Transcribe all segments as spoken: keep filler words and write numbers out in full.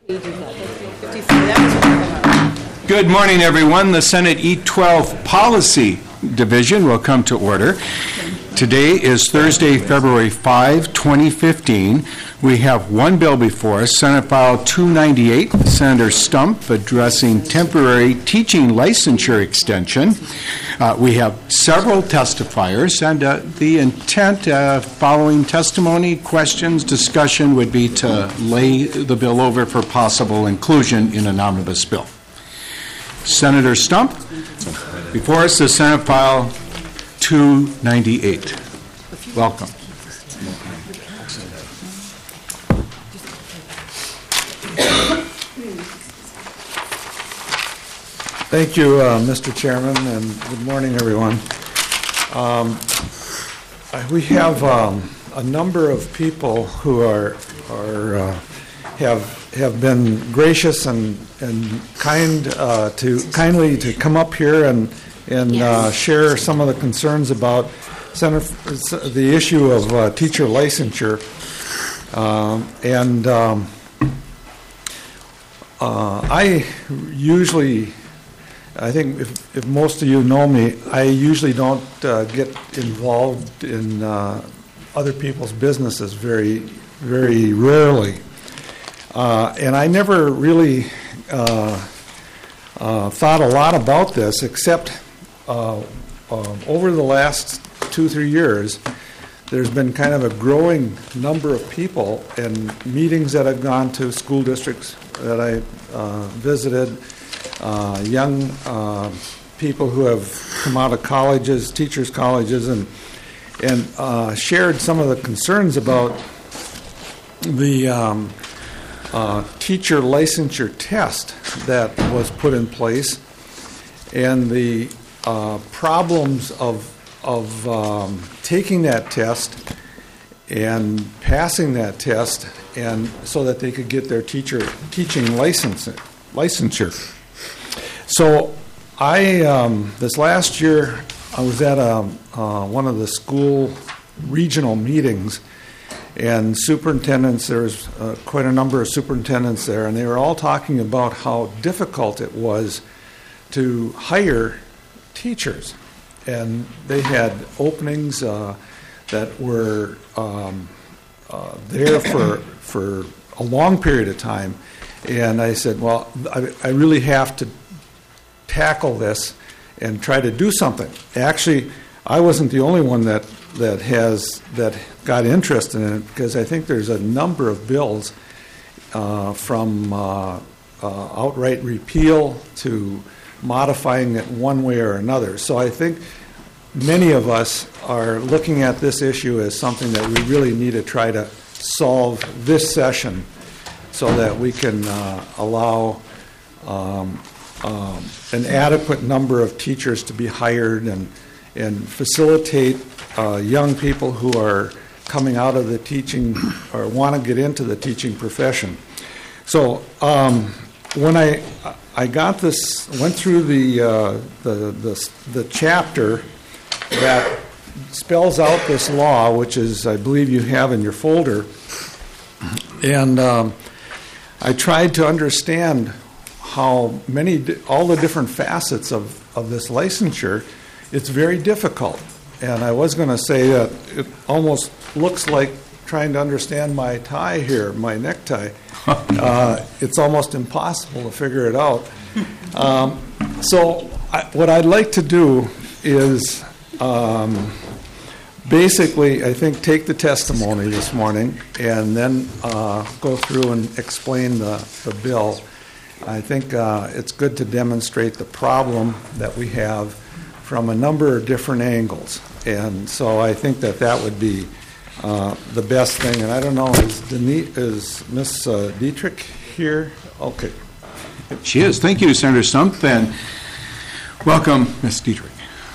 Good morning, everyone. The Senate E twelve Policy Division will come to order. Today is Thursday, February fifth, twenty fifteen. We have one bill before us, Senate File two ninety-eight, Senator Stump addressing temporary teaching licensure extension. Uh, we have several testifiers, and uh, the intent uh, following testimony, questions, discussion would be to lay the bill over for possible inclusion in an omnibus bill. Senator Stump, before us is Senate File two ninety-eight. Welcome. Thank you, uh, Mister Chairman, and good morning, everyone. Um, we have um, a number of people who are are uh, have have been gracious and and kind uh, to kindly to come up here and and uh, share some of the concerns about center, the issue of uh, teacher licensure, um, and um, uh, I usually. I think if, if most of you know me, I usually don't uh, get involved in uh, other people's businesses very, very rarely. Uh, and I never really uh, uh, thought a lot about this, except uh, uh, over the last two, three years, there's been kind of a growing number of people and meetings that I've gone to, school districts that I uh, visited, Uh, young uh, people who have come out of colleges, teachers' colleges, and and uh, shared some of the concerns about the um, uh, teacher licensure test that was put in place, and the uh, problems of of um, taking that test and passing that test, and so that they could get their teacher teaching license licensure. So I, um, this last year, I was at a, uh, one of the school regional meetings, and superintendents, there was uh, quite a number of superintendents there, and they were all talking about how difficult it was to hire teachers. And they had openings uh, that were um, uh, there for, for a long period of time. And I said, well, I, I really have to tackle this and try to do something. Actually, I wasn't the only one that that has that got interested in it, because I think there's a number of bills uh, from uh, uh, outright repeal to modifying it one way or another. So I think many of us are looking at this issue as something that we really need to try to solve this session, so that we can uh, allow um, Um, an adequate number of teachers to be hired and and facilitate uh, young people who are coming out of the teaching or want to get into the teaching profession. So um, when I I got this, went through the, uh, the the the chapter that spells out this law, which is, I believe you have in your folder, and um, I tried to understand how many, all the different facets of, of this licensure. It's very difficult. And I was going to say that it almost looks like trying to understand my tie here, my necktie. Uh, it's almost impossible to figure it out. Um, so I, what I'd like to do is um, basically, I think, take the testimony this morning and then uh, go through and explain the, the bill. I think uh, it's good to demonstrate the problem that we have from a number of different angles. And so I think that that would be uh, the best thing. And I don't know, is, Denise, is Miss Uh, Dietrich here? Okay. She is. Thank you, Senator Stump, and welcome, Miss Dietrich.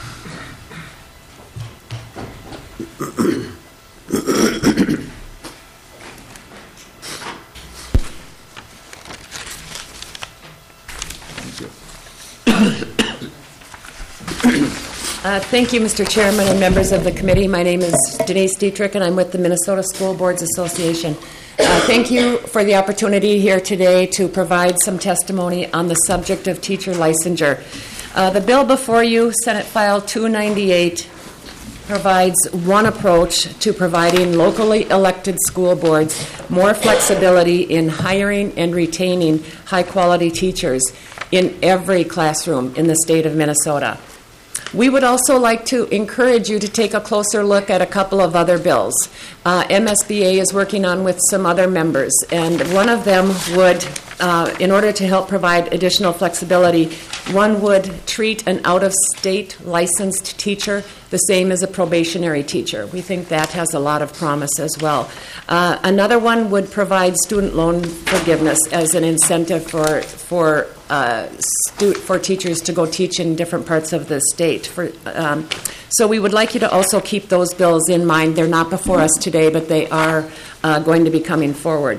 Uh, thank you, Mister Chairman and members of the committee. My name is Denise Dietrich, and I'm with the Minnesota School Boards Association. Uh, Thank you for the opportunity here today to provide some testimony on the subject of teacher licensure. Uh, The bill before you, Senate File two ninety-eight, provides one approach to providing locally elected school boards more flexibility in hiring and retaining high-quality teachers in every classroom in the state of Minnesota. We would also like to encourage you to take a closer look at a couple of other bills. Uh, M S B A is working on with some other members, and one of them would, uh, in order to help provide additional flexibility, one would treat an out-of-state licensed teacher the same as a probationary teacher. We think that has a lot of promise as well. Uh, another one would provide student loan forgiveness as an incentive for for uh, stu- for teachers to go teach in different parts of the state. For um, so we would like you to also keep those bills in mind. They're not before us today, but they are uh, going to be coming forward.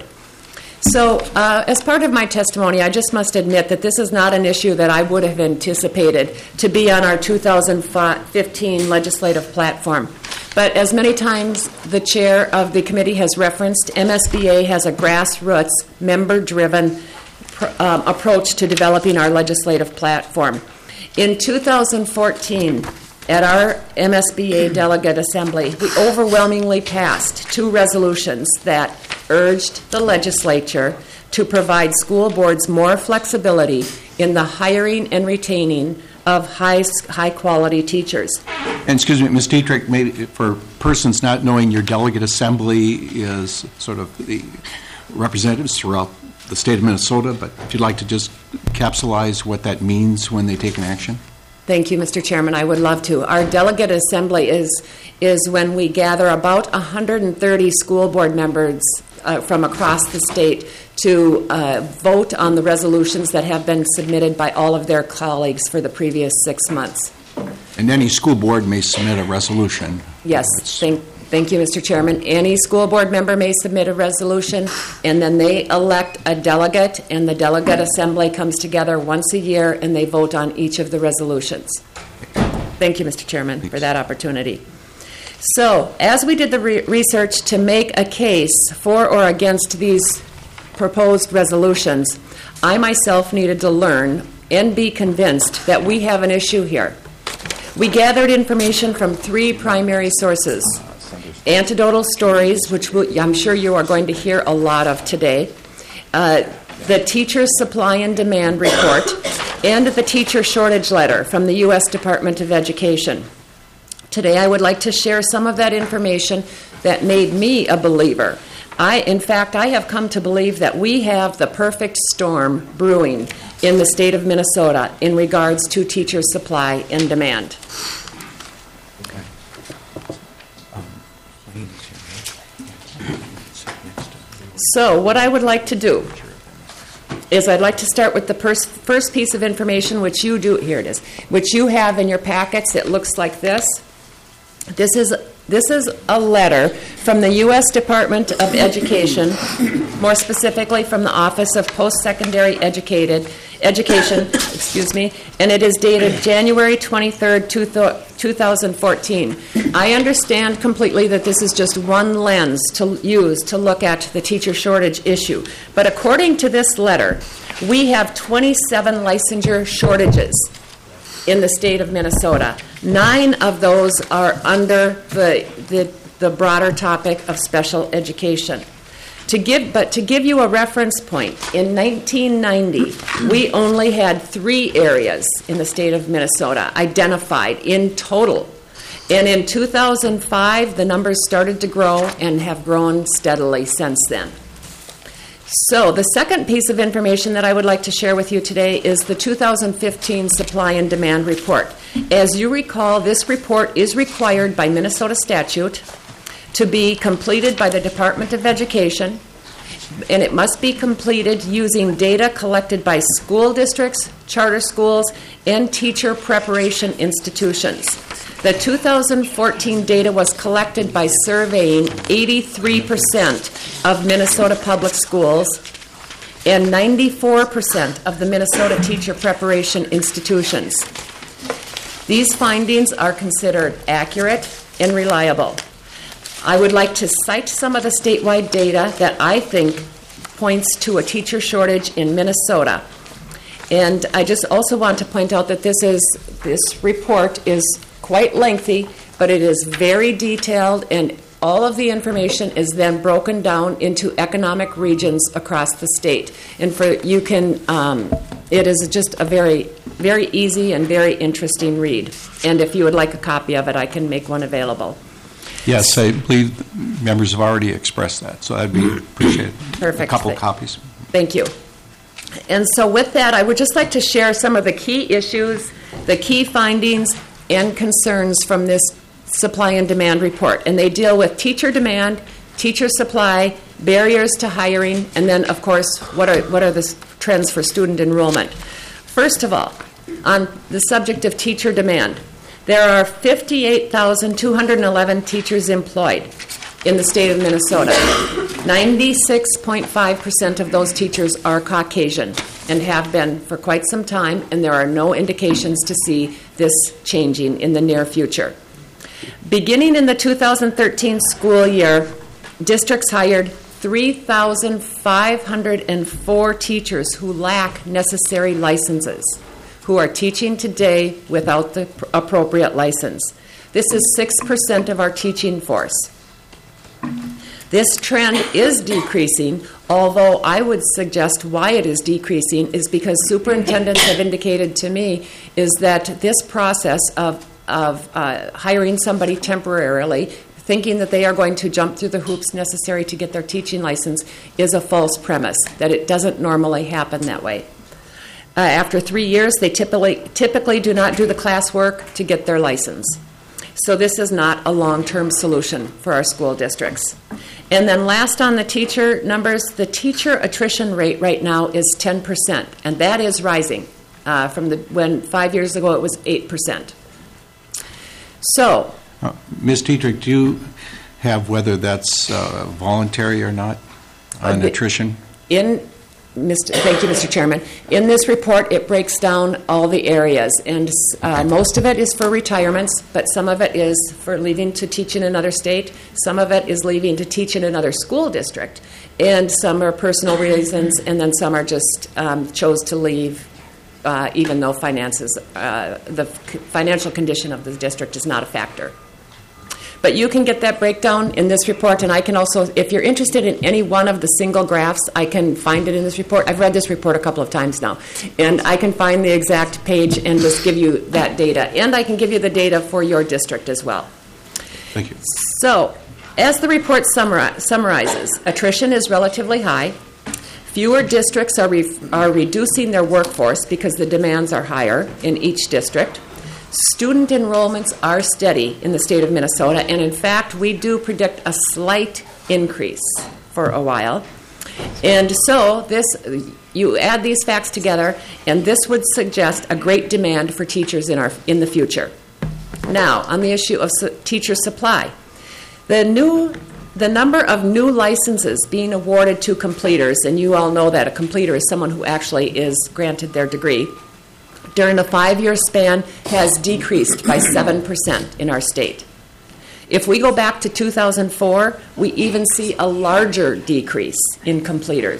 So, uh, as part of my testimony, I just must admit that this is not an issue that I would have anticipated to be on our two thousand fifteen legislative platform. But as many times the chair of the committee has referenced, M S B A has a grassroots, member-driven pr- um, approach to developing our legislative platform. In two thousand fourteen, at our M S B A Delegate Assembly, we overwhelmingly passed two resolutions that urged the legislature to provide school boards more flexibility in the hiring and retaining of high, high-quality teachers. And excuse me, Miz Dietrich, maybe for persons not knowing, your delegate assembly is sort of the representatives throughout the state of Minnesota, but if you'd like to just capsulize what that means when they take an action. Thank you, Mister Chairman. I would love to. Our delegate assembly is is when we gather about one hundred thirty school board members uh, from across the state to uh, vote on the resolutions that have been submitted by all of their colleagues for the previous six months. And any school board may submit a resolution. Yes, thank, thank you, Mister Chairman. Any school board member may submit a resolution, and then they elect a delegate, and the delegate assembly comes together once a year, and they vote on each of the resolutions. Thank you, Mister Chairman, Thanks. for that opportunity. So, as we did the re- research to make a case for or against these proposed resolutions, I myself needed to learn and be convinced that we have an issue here. We gathered information from three primary sources: anecdotal stories, which we'll, I'm sure you are going to hear a lot of today, uh, the Teacher Supply and Demand Report, and the Teacher Shortage Letter from the U S Department of Education. Today I would like to share some of that information that made me a believer. I, in fact, I have come to believe that we have the perfect storm brewing in the state of Minnesota in regards to teacher supply and demand. So what I would like to do is I'd like to start with the pers- first piece of information, which you do, here it is, which you have in your packets. It looks like this. This is This is a letter from the U S Department of Education, more specifically from the Office of Post-Secondary Educated Education, excuse me, and it is dated January twenty-third, two thousand fourteen. I understand completely that this is just one lens to use to look at the teacher shortage issue, but according to this letter, we have twenty-seven licensure shortages in the state of Minnesota. Nine of those are under the, the the broader topic of special education. To give, but to give you a reference point, in nineteen ninety, we only had three areas in the state of Minnesota identified in total. And in two thousand five, the numbers started to grow and have grown steadily since then. So the second piece of information that I would like to share with you today is the two thousand fifteen Supply and Demand Report. As you recall, this report is required by Minnesota statute to be completed by the Department of Education, and it must be completed using data collected by school districts, charter schools, and teacher preparation institutions. The two thousand fourteen data was collected by surveying eighty-three percent of Minnesota public schools and ninety-four percent of the Minnesota teacher preparation institutions. These findings are considered accurate and reliable. I would like to cite some of the statewide data that I think points to a teacher shortage in Minnesota. And I just also want to point out that this is this report is quite lengthy, but it is very detailed, and all of the information is then broken down into economic regions across the state. And for you can, um, it is just a very, very easy and very interesting read. And if you would like a copy of it, I can make one available. Yes, I believe members have already expressed that, so that'd be appreciated. Perfect. A couple of copies. Thank you. And so with that, I would just like to share some of the key issues, the key findings, and concerns from this supply and demand report. And they deal with teacher demand, teacher supply, barriers to hiring, and then, of course, what are, what are the trends for student enrollment. First of all, on the subject of teacher demand, there are fifty-eight thousand two hundred eleven teachers employed in the state of Minnesota. ninety-six point five percent of those teachers are Caucasian and have been for quite some time, and there are no indications to see this changing in the near future. Beginning in the two thousand thirteen school year, districts hired three thousand five hundred four teachers who lack necessary licenses, who are teaching today without the pr- appropriate license. This is six percent of our teaching force. This trend is decreasing, although I would suggest why it is decreasing is because superintendents have indicated to me is that this process of, of uh, hiring somebody temporarily, thinking that they are going to jump through the hoops necessary to get their teaching license, is a false premise, that it doesn't normally happen that way. Uh, after three years, they typically, typically do not do the classwork to get their license. So this is not a long-term solution for our school districts. And then last on the teacher numbers, the teacher attrition rate right now is ten percent, and that is rising. Uh, from the when five years ago it was eight percent. So, Uh, Miz Dietrich, do you have whether that's uh, voluntary or not on the- attrition? in Mister Thank you, Mister Chairman. In this report, it breaks down all the areas, and uh, most of it is for retirements, but some of it is for leaving to teach in another state. Some of it is leaving to teach in another school district, and some are personal reasons, and then some are just um, chose to leave, uh, even though finances, uh, the c- financial condition of the district is not a factor. But you can get that breakdown in this report, and I can also, if you're interested in any one of the single graphs, I can find it in this report. I've read this report a couple of times now, and I can find the exact page and just give you that data. And I can give you the data for your district as well. Thank you. So, as the report summari- summarizes, attrition is relatively high. Fewer districts are, re- are reducing their workforce because the demands are higher in each district. Student enrollments are steady in the state of Minnesota, and in fact, we do predict a slight increase for a while. And so this, you add these facts together, and this would suggest a great demand for teachers in our in the future. Now, on the issue of su- teacher supply, the new the number of new licenses being awarded to completers, and you all know that a completer is someone who actually is granted their degree, during a five-year span has decreased by seven percent in our state. If we go back to two thousand four, we even see a larger decrease in completers.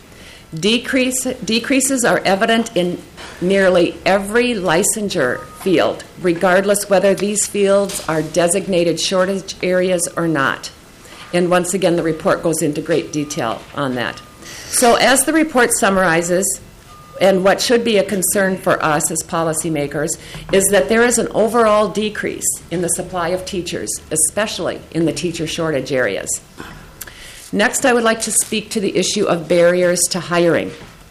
Decrease, decreases are evident in nearly every licensure field, regardless whether these fields are designated shortage areas or not. And once again, the report goes into great detail on that. So as the report summarizes, and what should be a concern for us as policymakers is that there is an overall decrease in the supply of teachers, especially in the teacher shortage areas. Next, I would like to speak to the issue of barriers to hiring.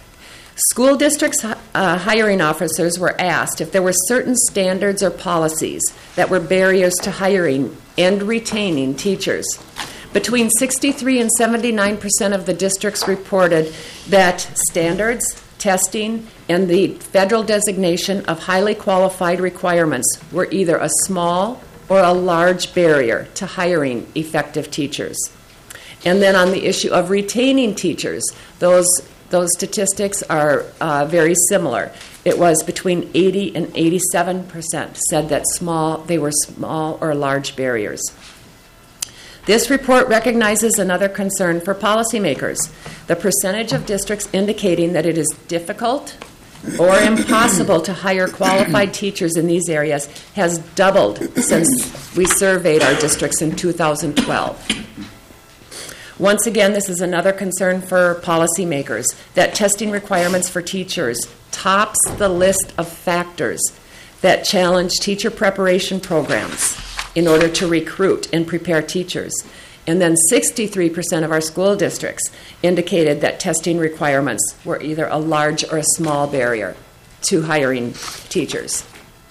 School districts' uh, hiring officers were asked if there were certain standards or policies that were barriers to hiring and retaining teachers. Between sixty-three and seventy-nine percent of the districts reported that standards, testing, and the federal designation of highly qualified requirements were either a small or a large barrier to hiring effective teachers. And then on the issue of retaining teachers, those those statistics are uh, very similar. It was between eighty and eighty-seven percent said that small they were small or large barriers. This report recognizes another concern for policymakers. The percentage of districts indicating that it is difficult or impossible to hire qualified teachers in these areas has doubled since we surveyed our districts in two thousand twelve. Once again, this is another concern for policymakers, that testing requirements for teachers tops the list of factors that challenge teacher preparation programs in order to recruit and prepare teachers. And then sixty-three percent of our school districts indicated that testing requirements were either a large or a small barrier to hiring teachers.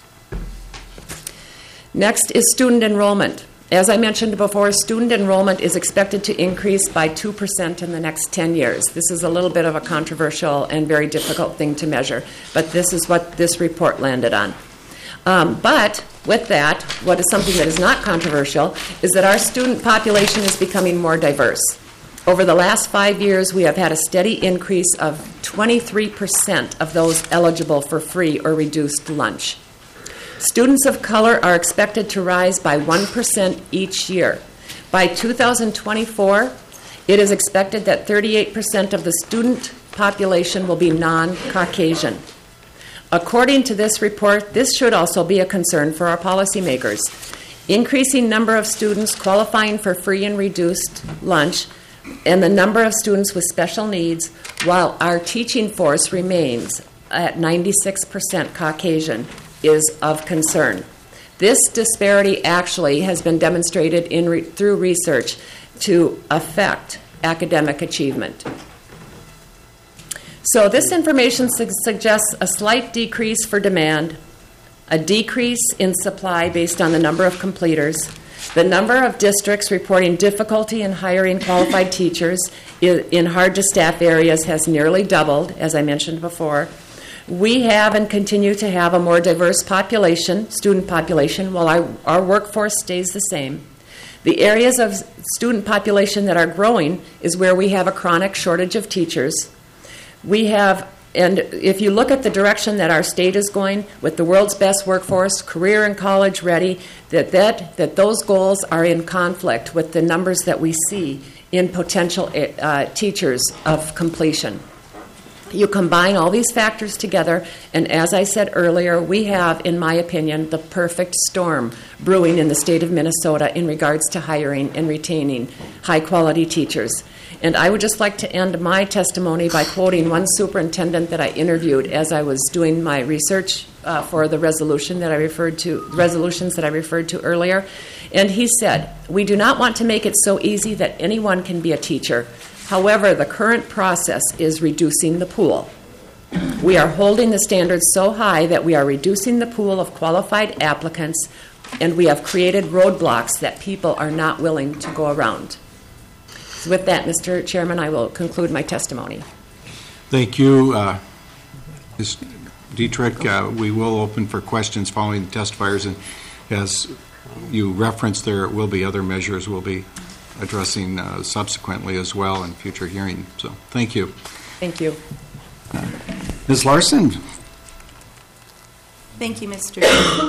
Next is student enrollment. As I mentioned before, student enrollment is expected to increase by two percent in the next ten years. This is a little bit of a controversial and very difficult thing to measure, but this is what this report landed on. Um, but with that, what is something that is not controversial is that our student population is becoming more diverse. Over the last five years, we have had a steady increase of twenty-three percent of those eligible for free or reduced lunch. Students of color are expected to rise by one percent each year. By two thousand twenty-four, it is expected that thirty-eight percent of the student population will be non-Caucasian. According to this report, this should also be a concern for our policymakers. Increasing number of students qualifying for free and reduced lunch and the number of students with special needs, while our teaching force remains at ninety-six percent Caucasian, is of concern. This disparity actually has been demonstrated in re- through research to affect academic achievement. So this information su- suggests a slight decrease for demand, a decrease in supply based on the number of completers. The number of districts reporting difficulty in hiring qualified teachers in, in hard-to-staff areas has nearly doubled, as I mentioned before. We have and continue to have a more diverse population, student population, while our, our workforce stays the same. The areas of student population that are growing is where we have a chronic shortage of teachers. We have, and if you look at the direction that our state is going with the world's best workforce, career and college ready, that, that, that those goals are in conflict with the numbers that we see in potential uh, teachers of completion. You combine all these factors together, and as I said earlier, we have, in my opinion, the perfect storm brewing in the state of Minnesota in regards to hiring and retaining high-quality teachers. And I would just like to end my testimony by quoting one superintendent that I interviewed as I was doing my research uh, for the resolution that I referred to, resolutions that I referred to earlier. And he said, "We do not want to make it so easy that anyone can be a teacher. However, the current process is reducing the pool. We are holding the standards so high that we are reducing the pool of qualified applicants, and we have created roadblocks that people are not willing to go around." So with that, Mister Chairman, I will conclude my testimony. Thank you, uh, Miz Dietrich. Uh, we will open for questions following the testifiers, and as you referenced, there will be other measures we'll be addressing uh, subsequently as well in future hearing. So thank you. Thank you. Uh, Miz Larson. Thank you, Mister Chairman.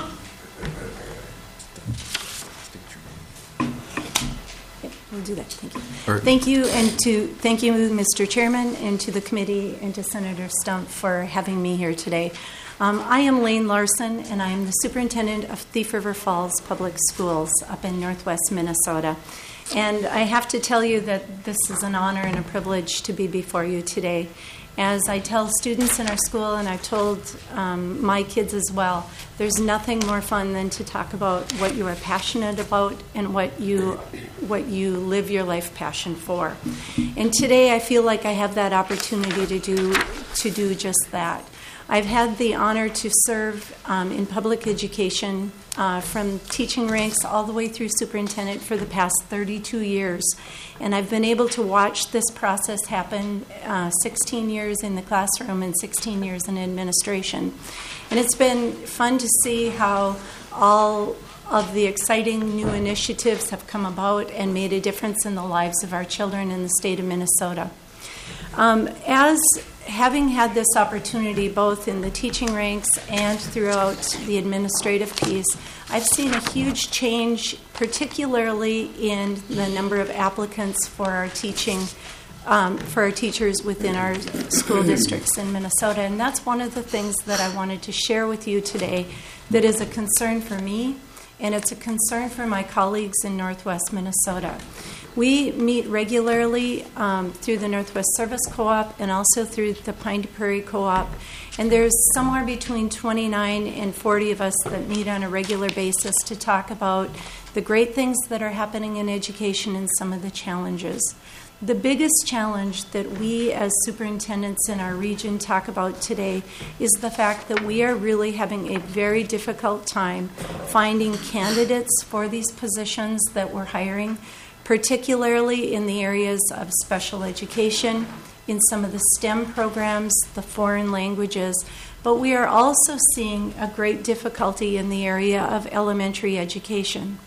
We'll do that. Thank you. Or, thank you, and to thank you, Mister Chairman, and to the committee, and to Senator Stump for having me here today. Um, I am Lane Larson, and I am the superintendent of Thief River Falls Public Schools up in northwest Minnesota. And I have to tell you that this is an honor and a privilege to be before you today. As I tell students in our school, and I've told um, my kids as well, there's nothing more fun than to talk about what you are passionate about and what you what you live your life passion for. And today I feel like I have that opportunity to do to do just that. I've had the honor to serve um, in public education uh, from teaching ranks all the way through superintendent for the past thirty-two years. And I've been able to watch this process happen uh, sixteen years in the classroom and sixteen years in administration. And it's been fun to see how all of the exciting new initiatives have come about and made a difference in the lives of our children in the state of Minnesota. Um, as having had this opportunity both in the teaching ranks and throughout the administrative piece, I've seen a huge change, particularly in the number of applicants for our teaching, um, for our teachers within our school districts in Minnesota. And that's one of the things that I wanted to share with you today that is a concern for me, and it's a concern for my colleagues in Northwest Minnesota. We meet regularly um, through the Northwest Service Co-op and also through the Pine Prairie Co-op. And there's somewhere between twenty-nine and forty of us that meet on a regular basis to talk about the great things that are happening in education and some of the challenges. The biggest challenge that we as superintendents in our region talk about today is the fact that we are really having a very difficult time finding candidates for these positions that we're hiring, particularly in the areas of special education, in some of the STEM programs, the foreign languages, but we are also seeing a great difficulty in the area of elementary education.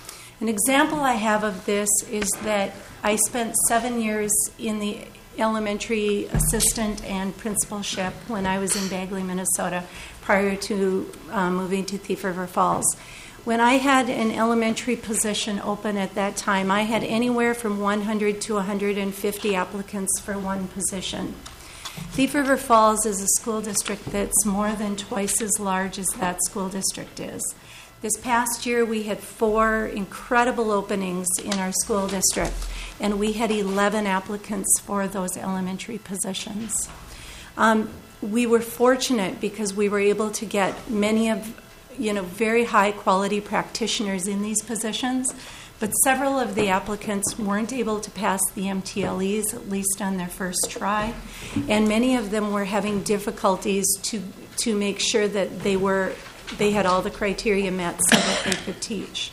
An example I have of this is that I spent seven years in the elementary assistant and principalship when I was in Bagley, Minnesota, prior to um, moving to Thief River Falls. When I had an elementary position open at that time, I had anywhere from one hundred to one hundred fifty applicants for one position. Thief River Falls is a school district that's more than twice as large as that school district is. This past year, we had four incredible openings in our school district, and we had eleven applicants for those elementary positions. Um, we were fortunate because we were able to get many of you know, very high quality practitioners in these positions, but several of the applicants weren't able to pass the M T L Es, at least on their first try, and many of them were having difficulties to to make sure that they were they had all the criteria met so that they could teach.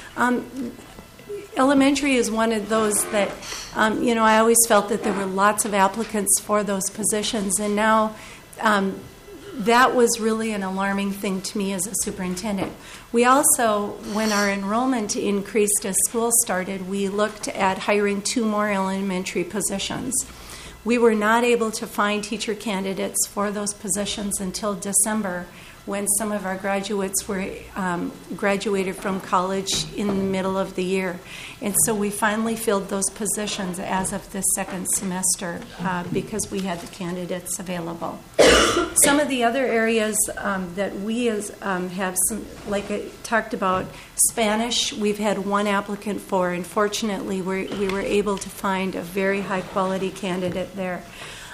Um, elementary is one of those that, um, you know, I always felt that there were lots of applicants for those positions, and now um, that was really an alarming thing to me as a superintendent. We also, when our enrollment increased as school started, we looked at hiring two more elementary positions. We were not able to find teacher candidates for those positions until December, when some of our graduates were um, graduated from college in the middle of the year. And so we finally filled those positions as of the second semester uh, because we had the candidates available. Some of the other areas um, that we as, um, have some, like I talked about, Spanish, we've had one applicant for, and fortunately we we were able to find a very high quality candidate there.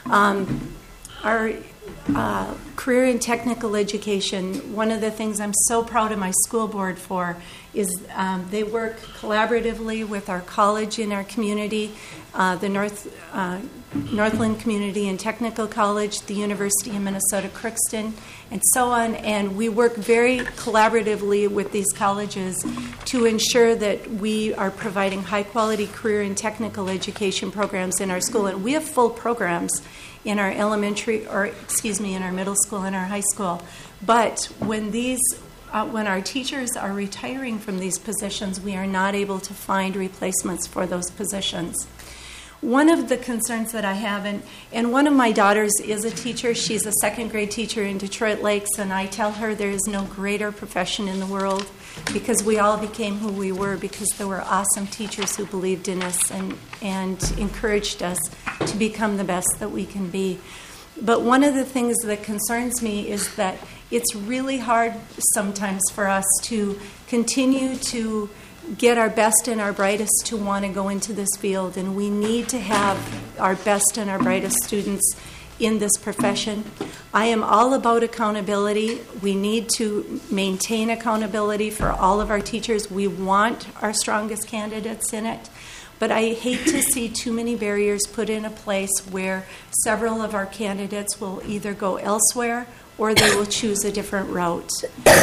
Um, our Uh, career and technical education, one of the things I'm so proud of my school board for is um, they work collaboratively with our college in our community, uh, the North uh, Northland Community and Technical College, the University of Minnesota Crookston, and so on. And we work very collaboratively with these colleges to ensure that we are providing high-quality career and technical education programs in our school. And we have full programs in our elementary, or excuse me, in our middle school and our high school. But when these, uh, when our teachers are retiring from these positions, we are not able to find replacements for those positions. One of the concerns that I have, and, and one of my daughters is a teacher. She's a second grade teacher in Detroit Lakes, and I tell her there is no greater profession in the world because we all became who we were because there were awesome teachers who believed in us and, and encouraged us to become the best that we can be. But one of the things that concerns me is that it's really hard sometimes for us to continue to get our best and our brightest to want to go into this field, and we need to have our best and our brightest students in this profession. I am all about accountability. We need to maintain accountability for all of our teachers. We want our strongest candidates in it, but I hate to see too many barriers put in a place where several of our candidates will either go elsewhere or they will choose a different route.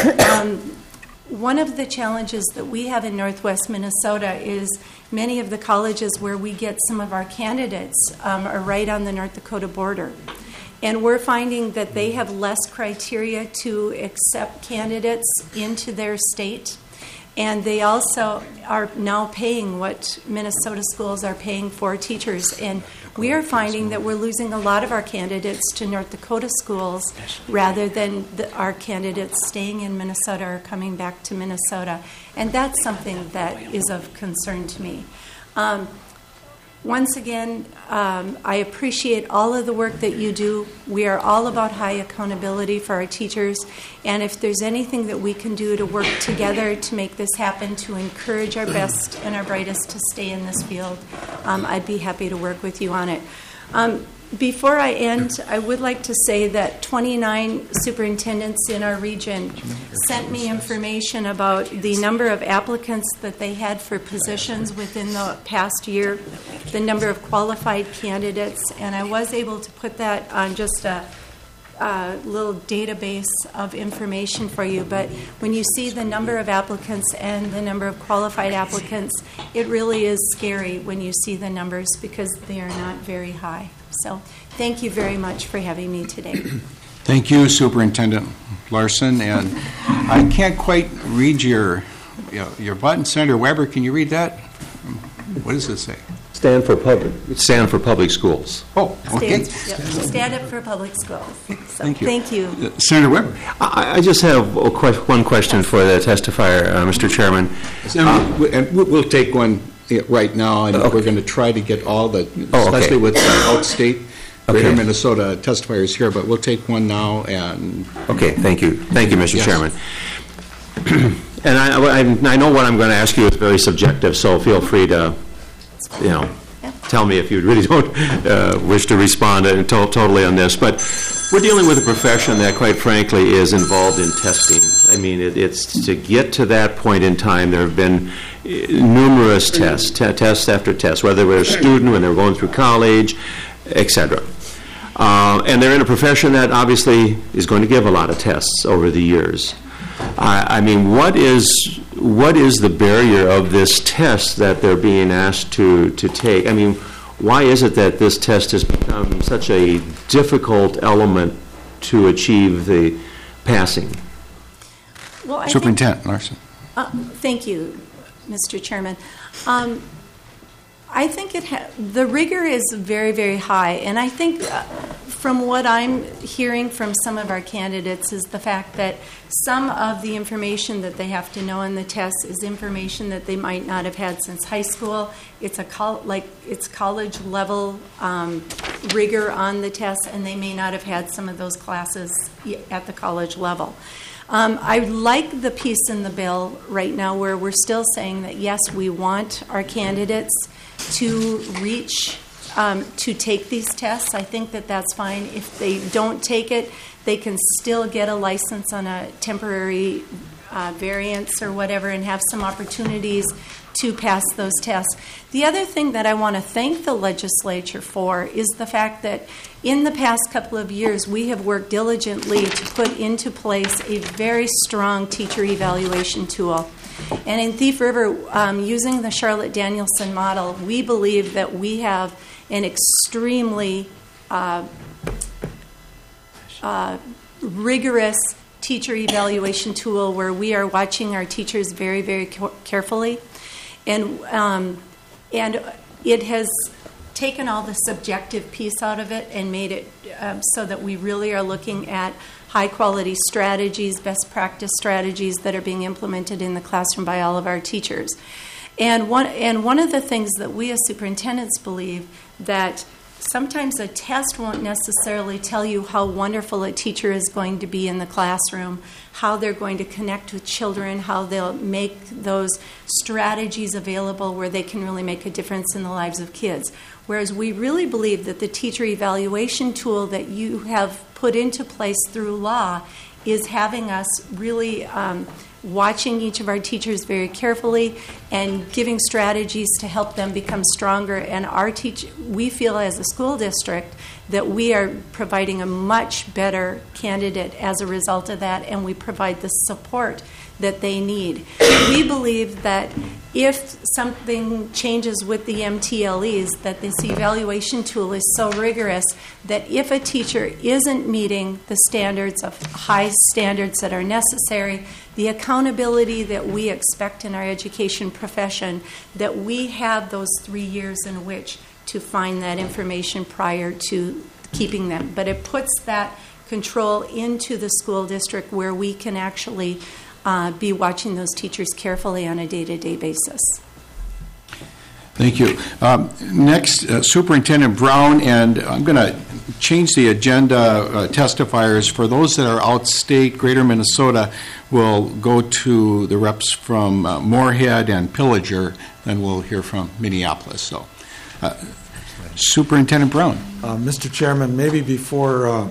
Um, One of the challenges that we have in Northwest Minnesota is many of the colleges where we get some of our candidates um, are right on the North Dakota border. And we're finding that they have less criteria to accept candidates into their state. And they also are now paying what Minnesota schools are paying for teachers. And we are finding that we're losing a lot of our candidates to North Dakota schools rather than the, our candidates staying in Minnesota or coming back to Minnesota. And that's something that is of concern to me. Um, Once again, um, I appreciate all of the work that you do. We are all about high accountability for our teachers, and if there's anything that we can do to work together to make this happen, to encourage our best and our brightest to stay in this field, um, I'd be happy to work with you on it. Um, Before I end, I would like to say that twenty-nine superintendents in our region sent me information about the number of applicants that they had for positions within the past year, the number of qualified candidates, and I was able to put that on just a, a little database of information for you. But when you see the number of applicants and the number of qualified applicants, it really is scary when you see the numbers because they are not very high. So thank you very much for having me today. Thank you, Superintendent Larson. And I can't quite read your you know, your button. Senator Weber, can you read that? What does it say? Stand for public. Stand for public schools. Oh, okay. Stand, yep, stand up for public schools. So, thank you. Thank you. Uh, Senator Weber. I, I just have a que- one question for the testifier, uh, Mister Chairman. Uh, and we'll take one right now, and okay. We're going to try to get all the, oh, especially okay. with out-state, Greater okay. Minnesota testifiers here, but we'll take one now. And okay, thank you. Thank you, Mister Yes. Chairman. And I, I, I know what I'm going to ask you is very subjective, so feel free to, you know, yeah. tell me if you really don't uh, wish to respond to, to, totally on this. But we're dealing with a profession that, quite frankly, is involved in testing. I mean, it, it's to get to that point in time, there have been numerous tests, t- tests after tests, whether they were a student, when they were going through college, et cetera. Uh, and they're in a profession that obviously is going to give a lot of tests over the years. I, I mean, what is what is the barrier of this test that they're being asked to, to take? I mean, why is it that this test has become such a difficult element to achieve the passing? Well, I Superintendent Larson. Think, uh, thank you, Mister Chairman. Um, I think it ha- the rigor is very, very high, and I think uh, from what I'm hearing from some of our candidates is the fact that some of the information that they have to know in the test is information that they might not have had since high school. It's a col- like it's college level um, rigor on the test, and they may not have had some of those classes at the college level. Um, I like the piece in the bill right now where we're still saying that, yes, we want our candidates to reach, um, to take these tests. I think that that's fine. If they don't take it, they can still get a license on a temporary uh, variance or whatever and have some opportunities to pass those tests. The other thing that I want to thank the legislature for is the fact that in the past couple of years, we have worked diligently to put into place a very strong teacher evaluation tool. And in Thief River, um, using the Charlotte Danielson model, we believe that we have an extremely uh, uh, rigorous teacher evaluation tool where we are watching our teachers very, very co- carefully. And um, and it has taken all the subjective piece out of it and made it um, so that we really are looking at high-quality strategies, best practice strategies that are being implemented in the classroom by all of our teachers. And one and one of the things that we as superintendents believe that sometimes a test won't necessarily tell you how wonderful a teacher is going to be in the classroom, how they're going to connect with children, how they'll make those strategies available where they can really make a difference in the lives of kids. Whereas we really believe that the teacher evaluation tool that you have put into place through law is having us really um, watching each of our teachers very carefully and giving strategies to help them become stronger. And our teach, we feel as a school district that we are providing a much better candidate as a result of that, and we provide the support that they need. We believe that if something changes with the M T L Es, that this evaluation tool is so rigorous that if a teacher isn't meeting the standards of high standards that are necessary, the accountability that we expect in our education profession, that we have those three years in which to find that information prior to keeping them. But it puts that control into the school district where we can actually uh, be watching those teachers carefully on a day-to-day basis. Thank you. Um, Next, uh, Superintendent Brown, and I'm going to change the agenda uh, testifiers. For those that are outstate, Greater Minnesota will go to the reps from uh, Moorhead and Pillager, and we'll hear from Minneapolis. So, uh, Superintendent Brown. Uh, Mister Chairman, maybe before uh,